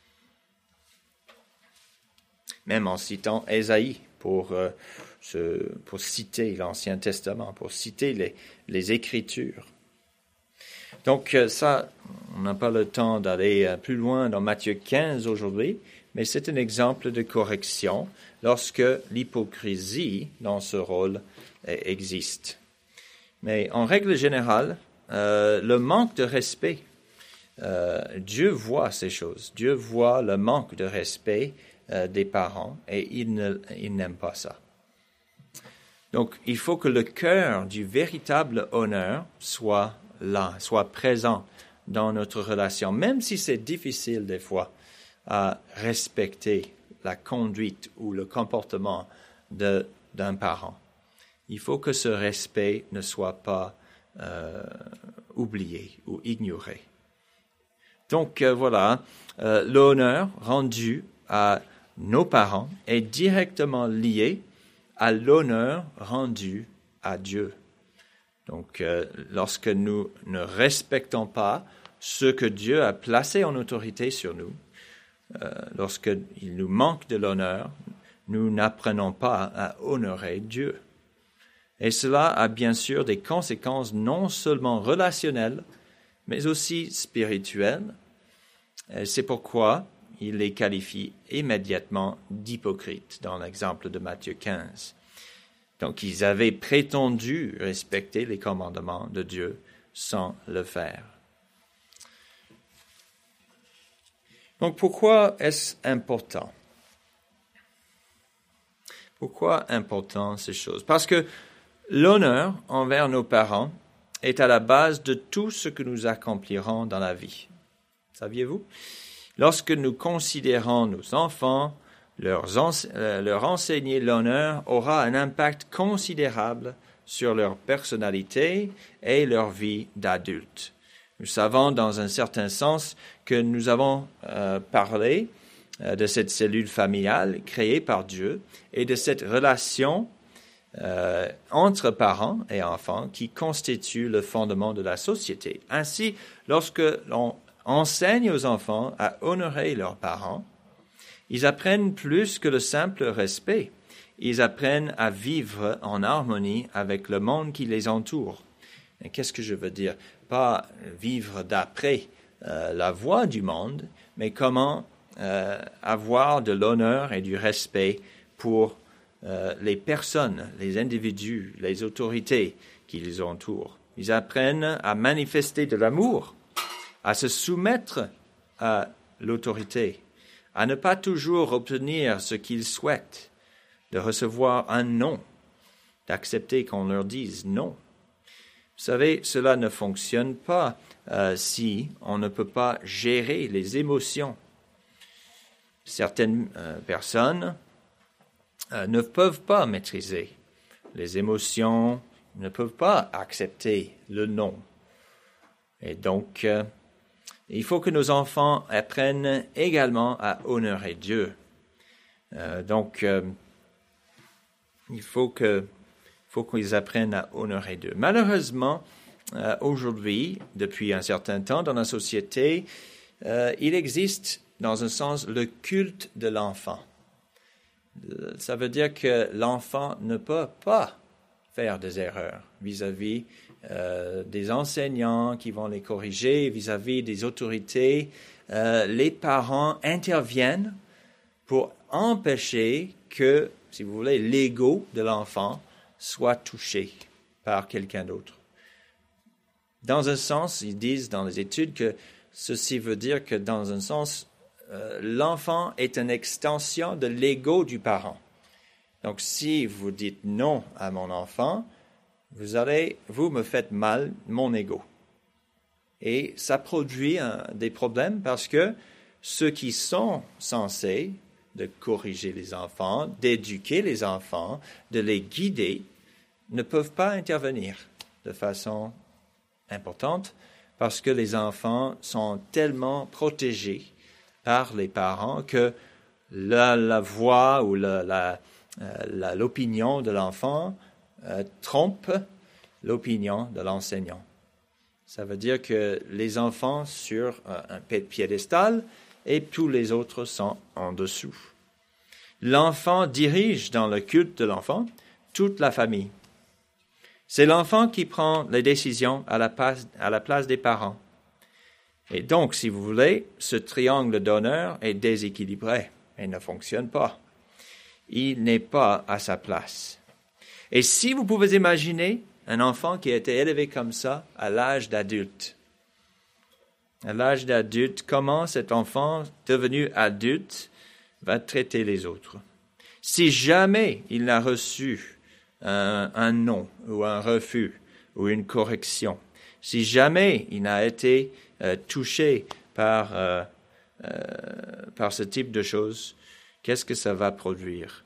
Même en citant Ésaïe pour, euh, ce, pour citer l'Ancien Testament, pour citer les, les Écritures. Donc ça, on n'a pas le temps d'aller plus loin dans Matthieu quinze aujourd'hui, mais c'est un exemple de correction lorsque l'hypocrisie dans ce rôle existe. Mais en règle générale, euh, le manque de respect, euh, Dieu voit ces choses. Dieu voit le manque de respect euh, des parents et il, ne, il n'aime pas ça. Donc il faut que le cœur du véritable honneur soit là, soit présent dans notre relation, même si c'est difficile des fois à respecter la conduite ou le comportement de, d'un parent. Il faut que ce respect ne soit pas euh, oublié ou ignoré. Donc euh, voilà, euh, l'honneur rendu à nos parents est directement lié à l'honneur rendu à Dieu. Donc, euh, lorsque nous ne respectons pas ce que Dieu a placé en autorité sur nous, euh, lorsqu'il nous manque de l'honneur, nous n'apprenons pas à honorer Dieu. Et cela a bien sûr des conséquences non seulement relationnelles, mais aussi spirituelles. Et c'est pourquoi il les qualifie immédiatement d'hypocrites dans l'exemple de Matthieu quinze. Donc, ils avaient prétendu respecter les commandements de Dieu sans le faire. Donc, pourquoi est-ce important? Pourquoi important ces choses? Parce que l'honneur envers nos parents est à la base de tout ce que nous accomplirons dans la vie. Saviez-vous? Lorsque nous considérons nos enfants, Leur, ense- euh, leur enseigner l'honneur aura un impact considérable sur leur personnalité et leur vie d'adulte. Nous savons dans un certain sens que nous avons euh, parlé euh, de cette cellule familiale créée par Dieu et de cette relation euh, entre parents et enfants qui constitue le fondement de la société. Ainsi, lorsque l'on enseigne aux enfants à honorer leurs parents, ils apprennent plus que le simple respect. Ils apprennent à vivre en harmonie avec le monde qui les entoure. Et qu'est-ce que je veux dire? Pas vivre d'après euh, la voie du monde, mais comment euh, avoir de l'honneur et du respect pour euh, les personnes, les individus, les autorités qui les entourent. Ils apprennent à manifester de l'amour, à se soumettre à l'autorité, à ne pas toujours obtenir ce qu'ils souhaitent, de recevoir un non, d'accepter qu'on leur dise non. Vous savez, cela ne fonctionne pas euh, si on ne peut pas gérer les émotions. Certaines euh, personnes euh, ne peuvent pas maîtriser les émotions, ne peuvent pas accepter le non. Et donc, euh, il faut que nos enfants apprennent également à honorer Dieu. Euh, donc, euh, il faut que, faut qu'ils apprennent à honorer Dieu. Malheureusement, euh, aujourd'hui, depuis un certain temps dans la société, euh, il existe, dans un sens, le culte de l'enfant. Ça veut dire que l'enfant ne peut pas faire des erreurs vis-à-vis Euh, des enseignants qui vont les corriger vis-à-vis des autorités. Euh, les parents interviennent pour empêcher que, si vous voulez, l'ego de l'enfant soit touché par quelqu'un d'autre. Dans un sens, ils disent dans les études que ceci veut dire que dans un sens, euh, l'enfant est une extension de l'ego du parent. Donc, si vous dites non à mon enfant, vous allez, vous me faites mal mon ego. Et ça produit un, des problèmes parce que ceux qui sont censés de corriger les enfants, d'éduquer les enfants, de les guider, ne peuvent pas intervenir de façon importante parce que les enfants sont tellement protégés par les parents que la, la voix ou la, la, la, l'opinion de l'enfant euh, trompe l'opinion de l'enseignant. Ça veut dire que les enfants sur euh, un piédestal et tous les autres sont en dessous. L'enfant dirige dans le culte de l'enfant toute la famille. C'est l'enfant qui prend les décisions à la place, à la place des parents. Et donc, si vous voulez, ce triangle d'honneur est déséquilibré et ne fonctionne pas. Il n'est pas à sa place. Et si vous pouvez imaginer un enfant qui a été élevé comme ça à l'âge d'adulte, à l'âge d'adulte, comment cet enfant devenu adulte va traiter les autres? Si jamais il n'a reçu un, un non ou un refus ou une correction, si jamais il n'a été euh, touché par, euh, euh, par ce type de choses, qu'est-ce que ça va produire?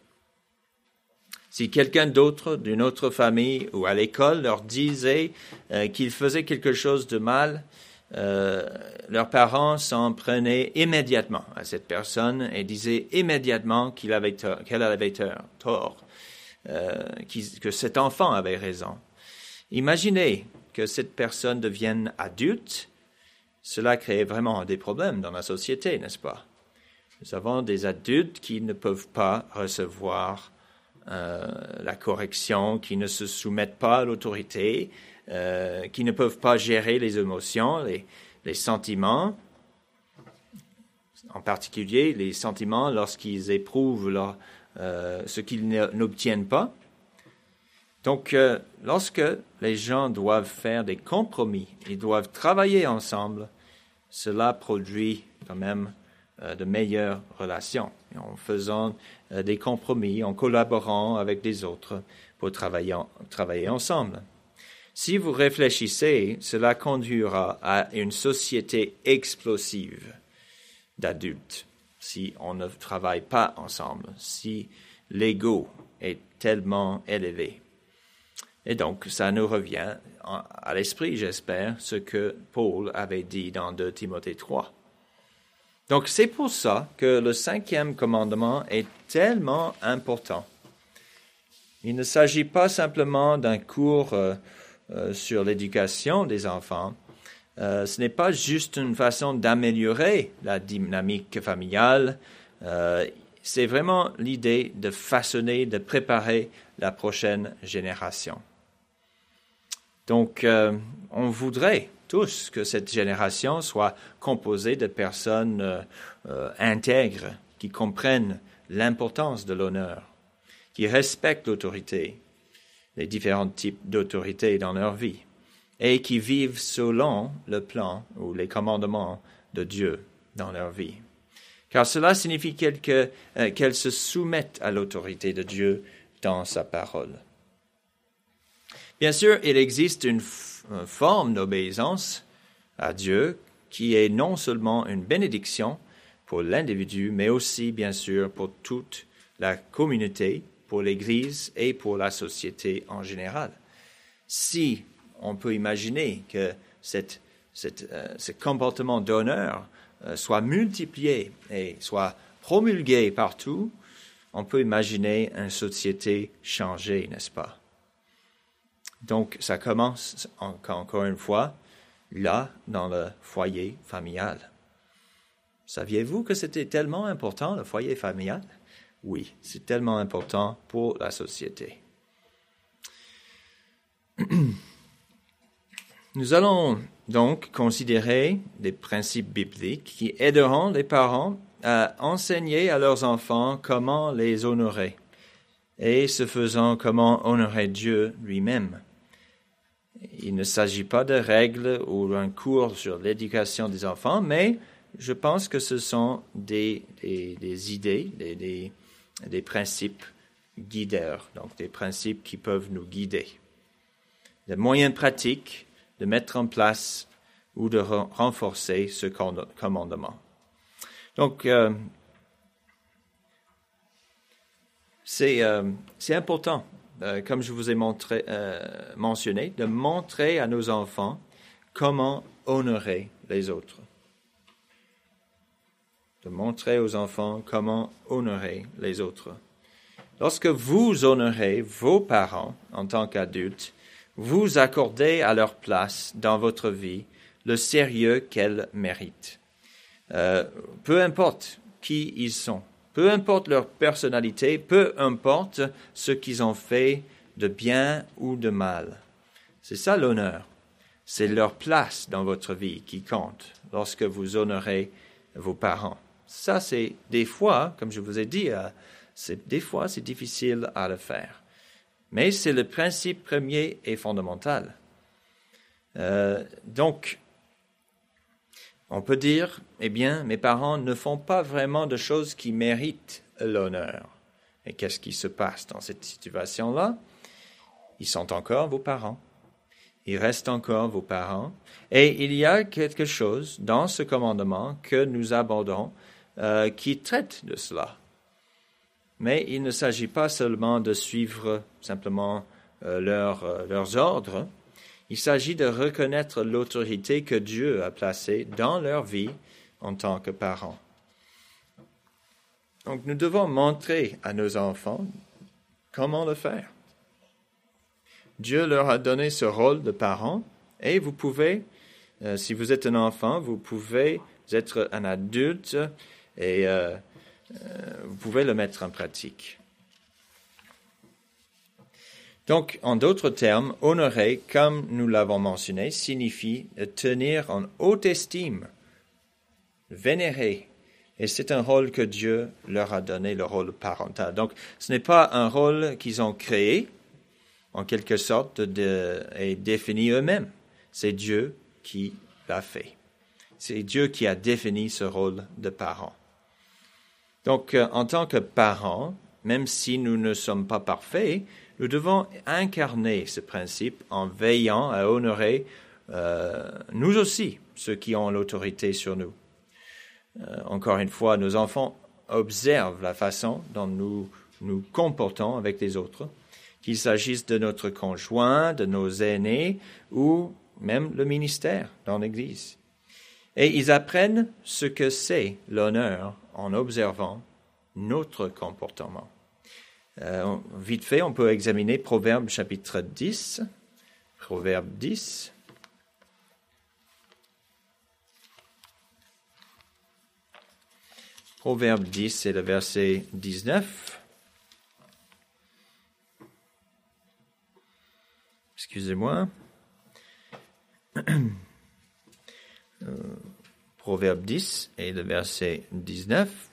Si quelqu'un d'autre, d'une autre famille ou à l'école leur disait euh, qu'il faisait quelque chose de mal, euh, leurs parents s'en prenaient immédiatement à cette personne et disaient immédiatement qu'il avait tort, qu'elle avait tort, euh, que cet enfant avait raison. Imaginez que cette personne devienne adulte, cela crée vraiment des problèmes dans la société, n'est-ce pas? Nous avons des adultes qui ne peuvent pas recevoir Euh, la correction, qui ne se soumettent pas à l'autorité, euh, qui ne peuvent pas gérer les émotions, les, les sentiments, en particulier les sentiments lorsqu'ils éprouvent leur, euh, ce qu'ils n'obtiennent pas. Donc, euh, lorsque les gens doivent faire des compromis, ils doivent travailler ensemble, cela produit quand même euh, de meilleures relations. Et en faisant euh, des compromis, en collaborant avec les autres pour travailler, en, travailler ensemble. Si vous réfléchissez, cela conduira à une société explosive d'adultes si on ne travaille pas ensemble, si l'ego est tellement élevé. Et donc, ça nous revient à l'esprit, j'espère, ce que Paul avait dit dans deux Timothée trois. Donc, c'est pour ça que le cinquième commandement est tellement important. Il ne s'agit pas simplement d'un cours euh, euh, sur l'éducation des enfants. Euh, ce n'est pas juste une façon d'améliorer la dynamique familiale. Euh, c'est vraiment l'idée de façonner, de préparer la prochaine génération. Donc, euh, on voudrait tous que cette génération soit composée de personnes euh, euh, intègres, qui comprennent l'importance de l'honneur, qui respectent l'autorité, les différents types d'autorité dans leur vie, et qui vivent selon le plan ou les commandements de Dieu dans leur vie. Car cela signifie qu'elles, que, euh, qu'elles se soumettent à l'autorité de Dieu dans sa parole. Bien sûr, il existe une, f- une forme d'obéissance à Dieu qui est non seulement une bénédiction pour l'individu, mais aussi, bien sûr, pour toute la communauté, pour l'Église et pour la société en général. Si on peut imaginer que cette, cette, euh, ce comportement d'honneur euh, soit multiplié et soit promulgué partout, on peut imaginer une société changée, n'est-ce pas? Donc, ça commence, encore une fois, là, dans le foyer familial. Saviez-vous que c'était tellement important, le foyer familial? Oui, c'est tellement important pour la société. Nous allons donc considérer des principes bibliques qui aideront les parents à enseigner à leurs enfants comment les honorer, et ce faisant, comment honorer Dieu lui-même. il ne s'agit pas de règles ou un cours sur l'éducation des enfants, mais je pense que ce sont des, des, des idées, des, des, des principes guideurs, donc des principes qui peuvent nous guider. Des moyens pratiques de mettre en place ou de re- renforcer ce commandement. Donc, euh, c'est, euh, c'est important, euh, comme je vous ai montré, euh, mentionné, de montrer à nos enfants comment honorer les autres. De montrer aux enfants comment honorer les autres. Lorsque vous honorez vos parents en tant qu'adultes, vous accordez à leur place dans votre vie le sérieux qu'elles méritent. Euh, peu importe qui ils sont, peu importe leur personnalité, peu importe ce qu'ils ont fait de bien ou de mal. C'est ça l'honneur. C'est leur place dans votre vie qui compte lorsque vous honorez vos parents. Ça, c'est des fois, comme je vous ai dit, euh, c'est, des fois, c'est difficile à le faire. Mais c'est le principe premier et fondamental. Euh, donc, on peut dire, eh bien, mes parents ne font pas vraiment de choses qui méritent l'honneur. Et qu'est-ce qui se passe dans cette situation-là? Ils sont encore vos parents. Ils restent encore vos parents. Et il y a quelque chose dans ce commandement que nous abordons euh, qui traite de cela. Mais il ne s'agit pas seulement de suivre simplement euh, leur, euh, leurs ordres. Il s'agit de reconnaître l'autorité que Dieu a placée dans leur vie en tant que parents. Donc nous devons montrer à nos enfants comment le faire. Dieu leur a donné ce rôle de parents et vous pouvez, euh, si vous êtes un enfant, vous pouvez être un adulte et euh, euh, vous pouvez le mettre en pratique. Donc, en d'autres termes, honorer, comme nous l'avons mentionné, signifie tenir en haute estime, vénérer. Et c'est un rôle que Dieu leur a donné, le rôle parental. Donc, ce n'est pas un rôle qu'ils ont créé, en quelque sorte, de, et défini eux-mêmes. C'est Dieu qui l'a fait. C'est Dieu qui a défini ce rôle de parent. Donc, euh, en tant que parents, même si nous ne sommes pas parfaits, nous devons incarner ce principe en veillant à honorer euh, nous aussi ceux qui ont l'autorité sur nous. Euh, encore une fois, nos enfants observent la façon dont nous nous comportons avec les autres, qu'il s'agisse de notre conjoint, de nos aînés ou même le ministère dans l'Église. Et ils apprennent ce que c'est l'honneur en observant notre comportement. Euh, vite fait, on peut examiner Proverbe chapitre dix. Proverbe dix. Proverbe dix, c'est le verset dix-neuf. Excusez-moi. euh, Proverbe dix et le verset dix-neuf.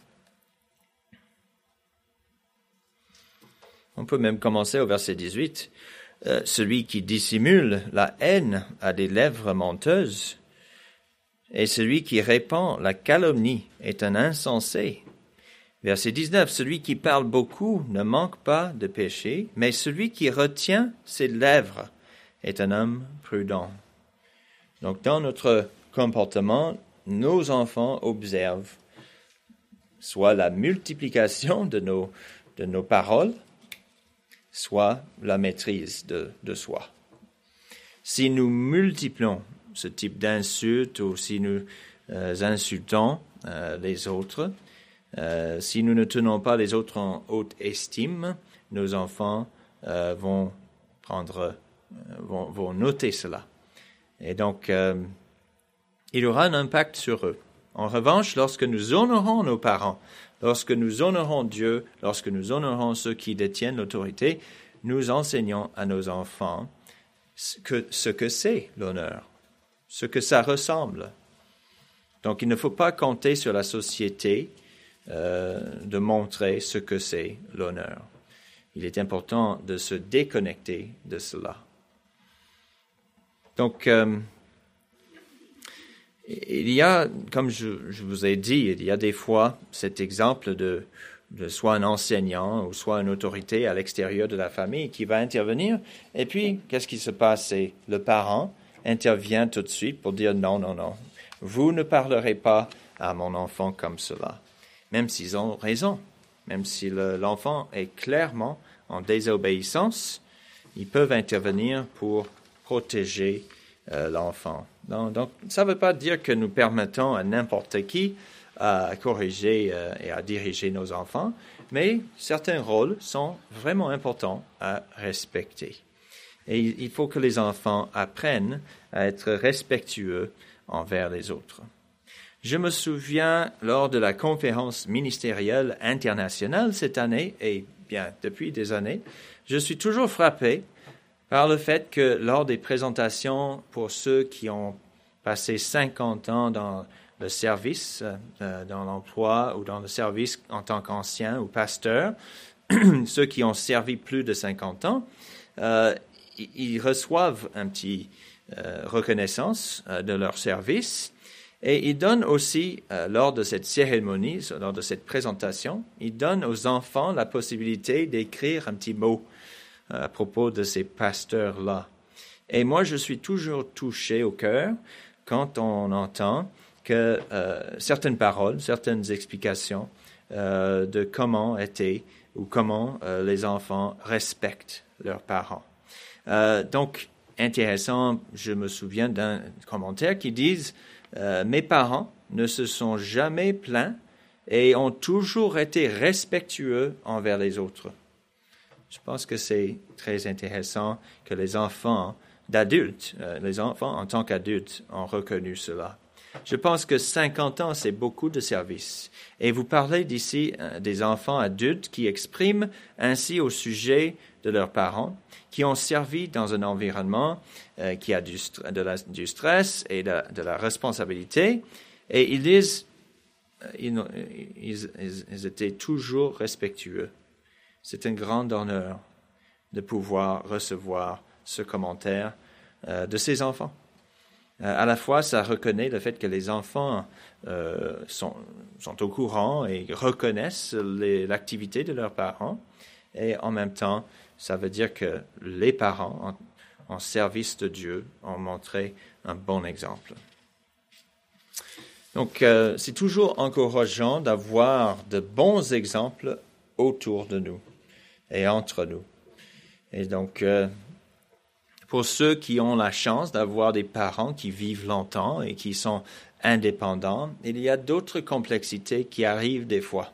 On peut même commencer au verset dix-huit. Euh, celui qui dissimule la haine a des lèvres menteuses, et celui qui répand la calomnie est un insensé. Verset dix-neuf. Celui qui parle beaucoup ne manque pas de péché, mais celui qui retient ses lèvres est un homme prudent. Donc, dans notre comportement, nos enfants observent soit la multiplication de nos, de nos paroles, soit la maîtrise de, de soi. Si nous multiplions ce type d'insultes ou si nous euh, insultons euh, les autres, euh, si nous ne tenons pas les autres en haute estime, nos enfants euh, vont prendre, euh, vont, vont noter cela. Et donc, euh, il aura un impact sur eux. En revanche, lorsque nous honorons nos parents, lorsque nous honorons Dieu, lorsque nous honorons ceux qui détiennent l'autorité, nous enseignons à nos enfants ce que, ce que c'est l'honneur, ce que ça ressemble. Donc, il ne faut pas compter sur la société euh, de montrer ce que c'est l'honneur. Il est important de se déconnecter de cela. Donc, euh, il y a, comme je, je vous ai dit, il y a des fois cet exemple de, de soit un enseignant ou soit une autorité à l'extérieur de la famille qui va intervenir. Et puis, qu'est-ce qui se passe? C'est le parent intervient tout de suite pour dire non, non, non, vous ne parlerez pas à mon enfant comme cela, même s'ils ont raison, même si le, l'enfant est clairement en désobéissance, ils peuvent intervenir pour protéger euh, l'enfant. Donc, donc ça ne veut pas dire que nous permettons à n'importe qui à corriger euh, et à diriger nos enfants, mais certains rôles sont vraiment importants à respecter. Et il faut que les enfants apprennent à être respectueux envers les autres. Je me souviens, lors de la conférence ministérielle internationale cette année, et bien depuis des années, je suis toujours frappé par le fait que lors des présentations pour ceux qui ont passé cinquante ans dans le service, euh, dans l'emploi ou dans le service en tant qu'ancien ou pasteur, ceux qui ont servi plus de cinquante ans, euh, ils reçoivent un petit euh, reconnaissance euh, de leur service et ils donnent aussi, euh, lors de cette cérémonie, lors de cette présentation, ils donnent aux enfants la possibilité d'écrire un petit mot euh, à propos de ces pasteurs-là. Et moi, je suis toujours touché au cœur quand on entend que euh, certaines paroles, certaines explications euh, de comment étaient ou comment euh, les enfants respectent leurs parents. Euh, donc, intéressant, je me souviens d'un commentaire qui dit euh, « Mes parents ne se sont jamais plaints et ont toujours été respectueux envers les autres. » Je pense que c'est très intéressant que les enfants d'adultes, euh, les enfants en tant qu'adultes ont reconnu cela. Je pense que cinquante ans, c'est beaucoup de service. Et vous parlez d'ici euh, des enfants adultes qui expriment ainsi au sujet de leurs parents, qui ont servi dans un environnement euh, qui a du, st- de la, du stress et de, de la responsabilité. Et ils disent, euh, ils, ils, ils, ils étaient toujours respectueux. C'est un grand honneur de pouvoir recevoir ce commentaire euh, de ces enfants. Euh, à la fois, ça reconnaît le fait que les enfants euh, sont, sont au courant et reconnaissent les, l'activité de leurs parents. Et en même temps, ça veut dire que les parents, en, en service de Dieu, ont montré un bon exemple. Donc, euh, c'est toujours encourageant d'avoir de bons exemples autour de nous et entre nous. Et donc, euh, pour ceux qui ont la chance d'avoir des parents qui vivent longtemps et qui sont indépendants, il y a d'autres complexités qui arrivent des fois.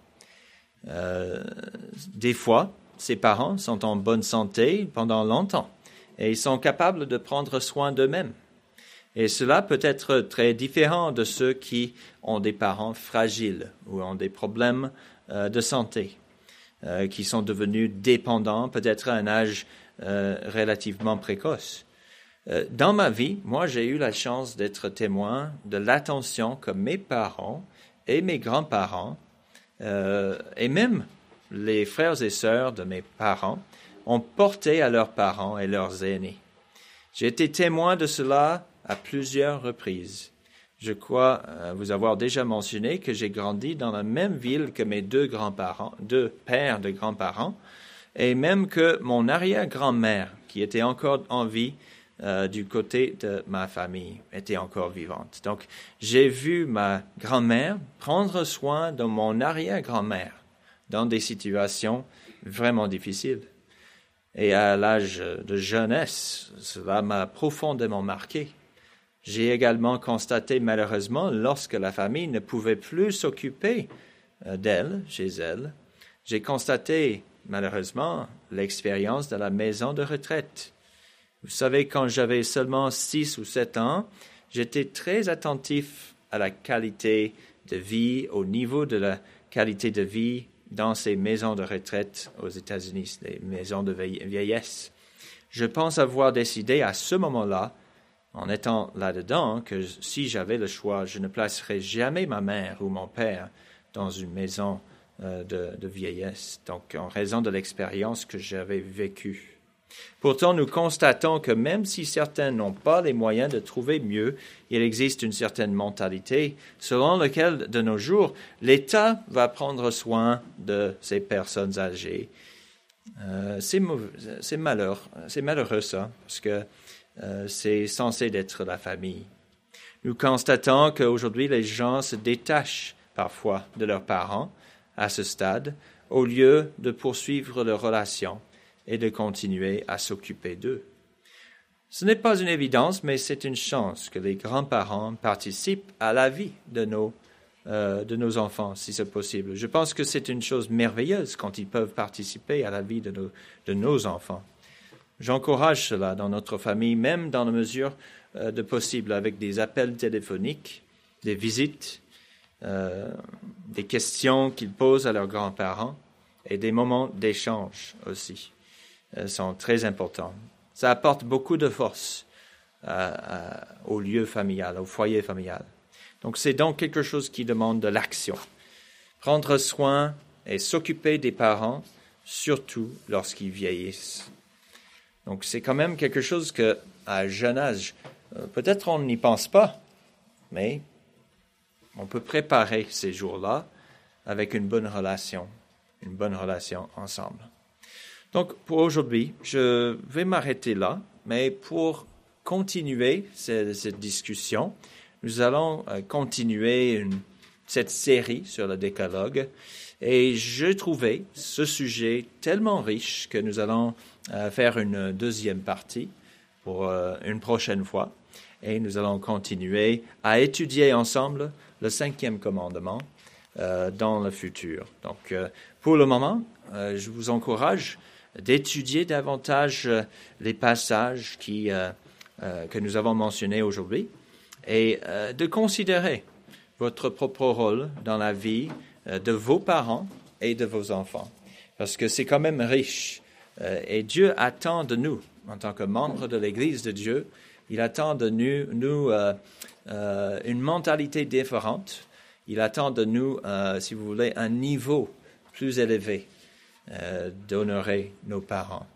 Euh, des fois, ces parents sont en bonne santé pendant longtemps et ils sont capables de prendre soin d'eux-mêmes. Et cela peut être très différent de ceux qui ont des parents fragiles ou ont des problèmes euh, de santé, euh, qui sont devenus dépendants peut-être à un âge euh, relativement précoce. Euh, dans ma vie, moi, j'ai eu la chance d'être témoin de l'attention que mes parents et mes grands-parents euh, et même les frères et sœurs de mes parents ont porté à leurs parents et leurs aînés. J'ai été témoin de cela à plusieurs reprises. Je crois euh, vous avoir déjà mentionné que j'ai grandi dans la même ville que mes deux grands-parents, deux pères de grands-parents, et même que mon arrière-grand-mère, qui était encore en vie euh, du côté de ma famille, était encore vivante. Donc, j'ai vu ma grand-mère prendre soin de mon arrière-grand-mère dans des situations vraiment difficiles. Et à l'âge de jeunesse, cela m'a profondément marqué. J'ai également constaté malheureusement, lorsque la famille ne pouvait plus s'occuper d'elle, chez elle, j'ai constaté malheureusement l'expérience de la maison de retraite. Vous savez, quand j'avais seulement six ou sept ans, j'étais très attentif à la qualité de vie, au niveau de la qualité de vie dans ces maisons de retraite aux États-Unis, les maisons de vieillesse. Je pense avoir décidé à ce moment-là, en étant là-dedans, que si j'avais le choix, je ne placerais jamais ma mère ou mon père dans une maison euh, de, de vieillesse, donc en raison de l'expérience que j'avais vécue. Pourtant, nous constatons que même si certains n'ont pas les moyens de trouver mieux, il existe une certaine mentalité selon laquelle, de nos jours, l'État va prendre soin de ces personnes âgées. Euh, c'est, mauvais, c'est, malheur, c'est malheureux ça, parce que euh, c'est censé être la famille. Nous constatons qu'aujourd'hui, les gens se détachent parfois de leurs parents à ce stade, au lieu de poursuivre leur relation et de continuer à s'occuper d'eux. Ce n'est pas une évidence, mais c'est une chance que les grands-parents participent à la vie de nos, euh, de nos enfants, si c'est possible. Je pense que c'est une chose merveilleuse quand ils peuvent participer à la vie de nos, de nos enfants. J'encourage cela dans notre famille, même dans la mesure euh, de possible, avec des appels téléphoniques, des visites, euh, des questions qu'ils posent à leurs grands-parents et des moments d'échange aussi euh, sont très importants. Ça apporte beaucoup de force euh, euh, au lieu familial, au foyer familial. Donc c'est donc quelque chose qui demande de l'action. Prendre soin et s'occuper des parents, surtout lorsqu'ils vieillissent. Donc c'est quand même quelque chose que, à un jeune âge, euh, peut-être on n'y pense pas, mais on peut préparer ces jours-là avec une bonne relation, une bonne relation ensemble. Donc pour aujourd'hui, je vais m'arrêter là, mais pour continuer cette, cette discussion, nous allons euh, continuer une, cette série sur le décalogue. Et j'ai trouvé ce sujet tellement riche que nous allons euh, faire une deuxième partie pour euh, une prochaine fois. Et nous allons continuer à étudier ensemble le cinquième commandement euh, dans le futur. Donc, euh, pour le moment, euh, je vous encourage d'étudier davantage euh, les passages qui, euh, euh, que nous avons mentionnés aujourd'hui et euh, de considérer votre propre rôle dans la vie de vos parents et de vos enfants, parce que c'est quand même riche. Euh, et Dieu attend de nous, en tant que membres de l'Église de Dieu, il attend de nous, nous euh, euh, une mentalité différente. Il attend de nous, euh, si vous voulez, un niveau plus élevé euh, d'honorer nos parents.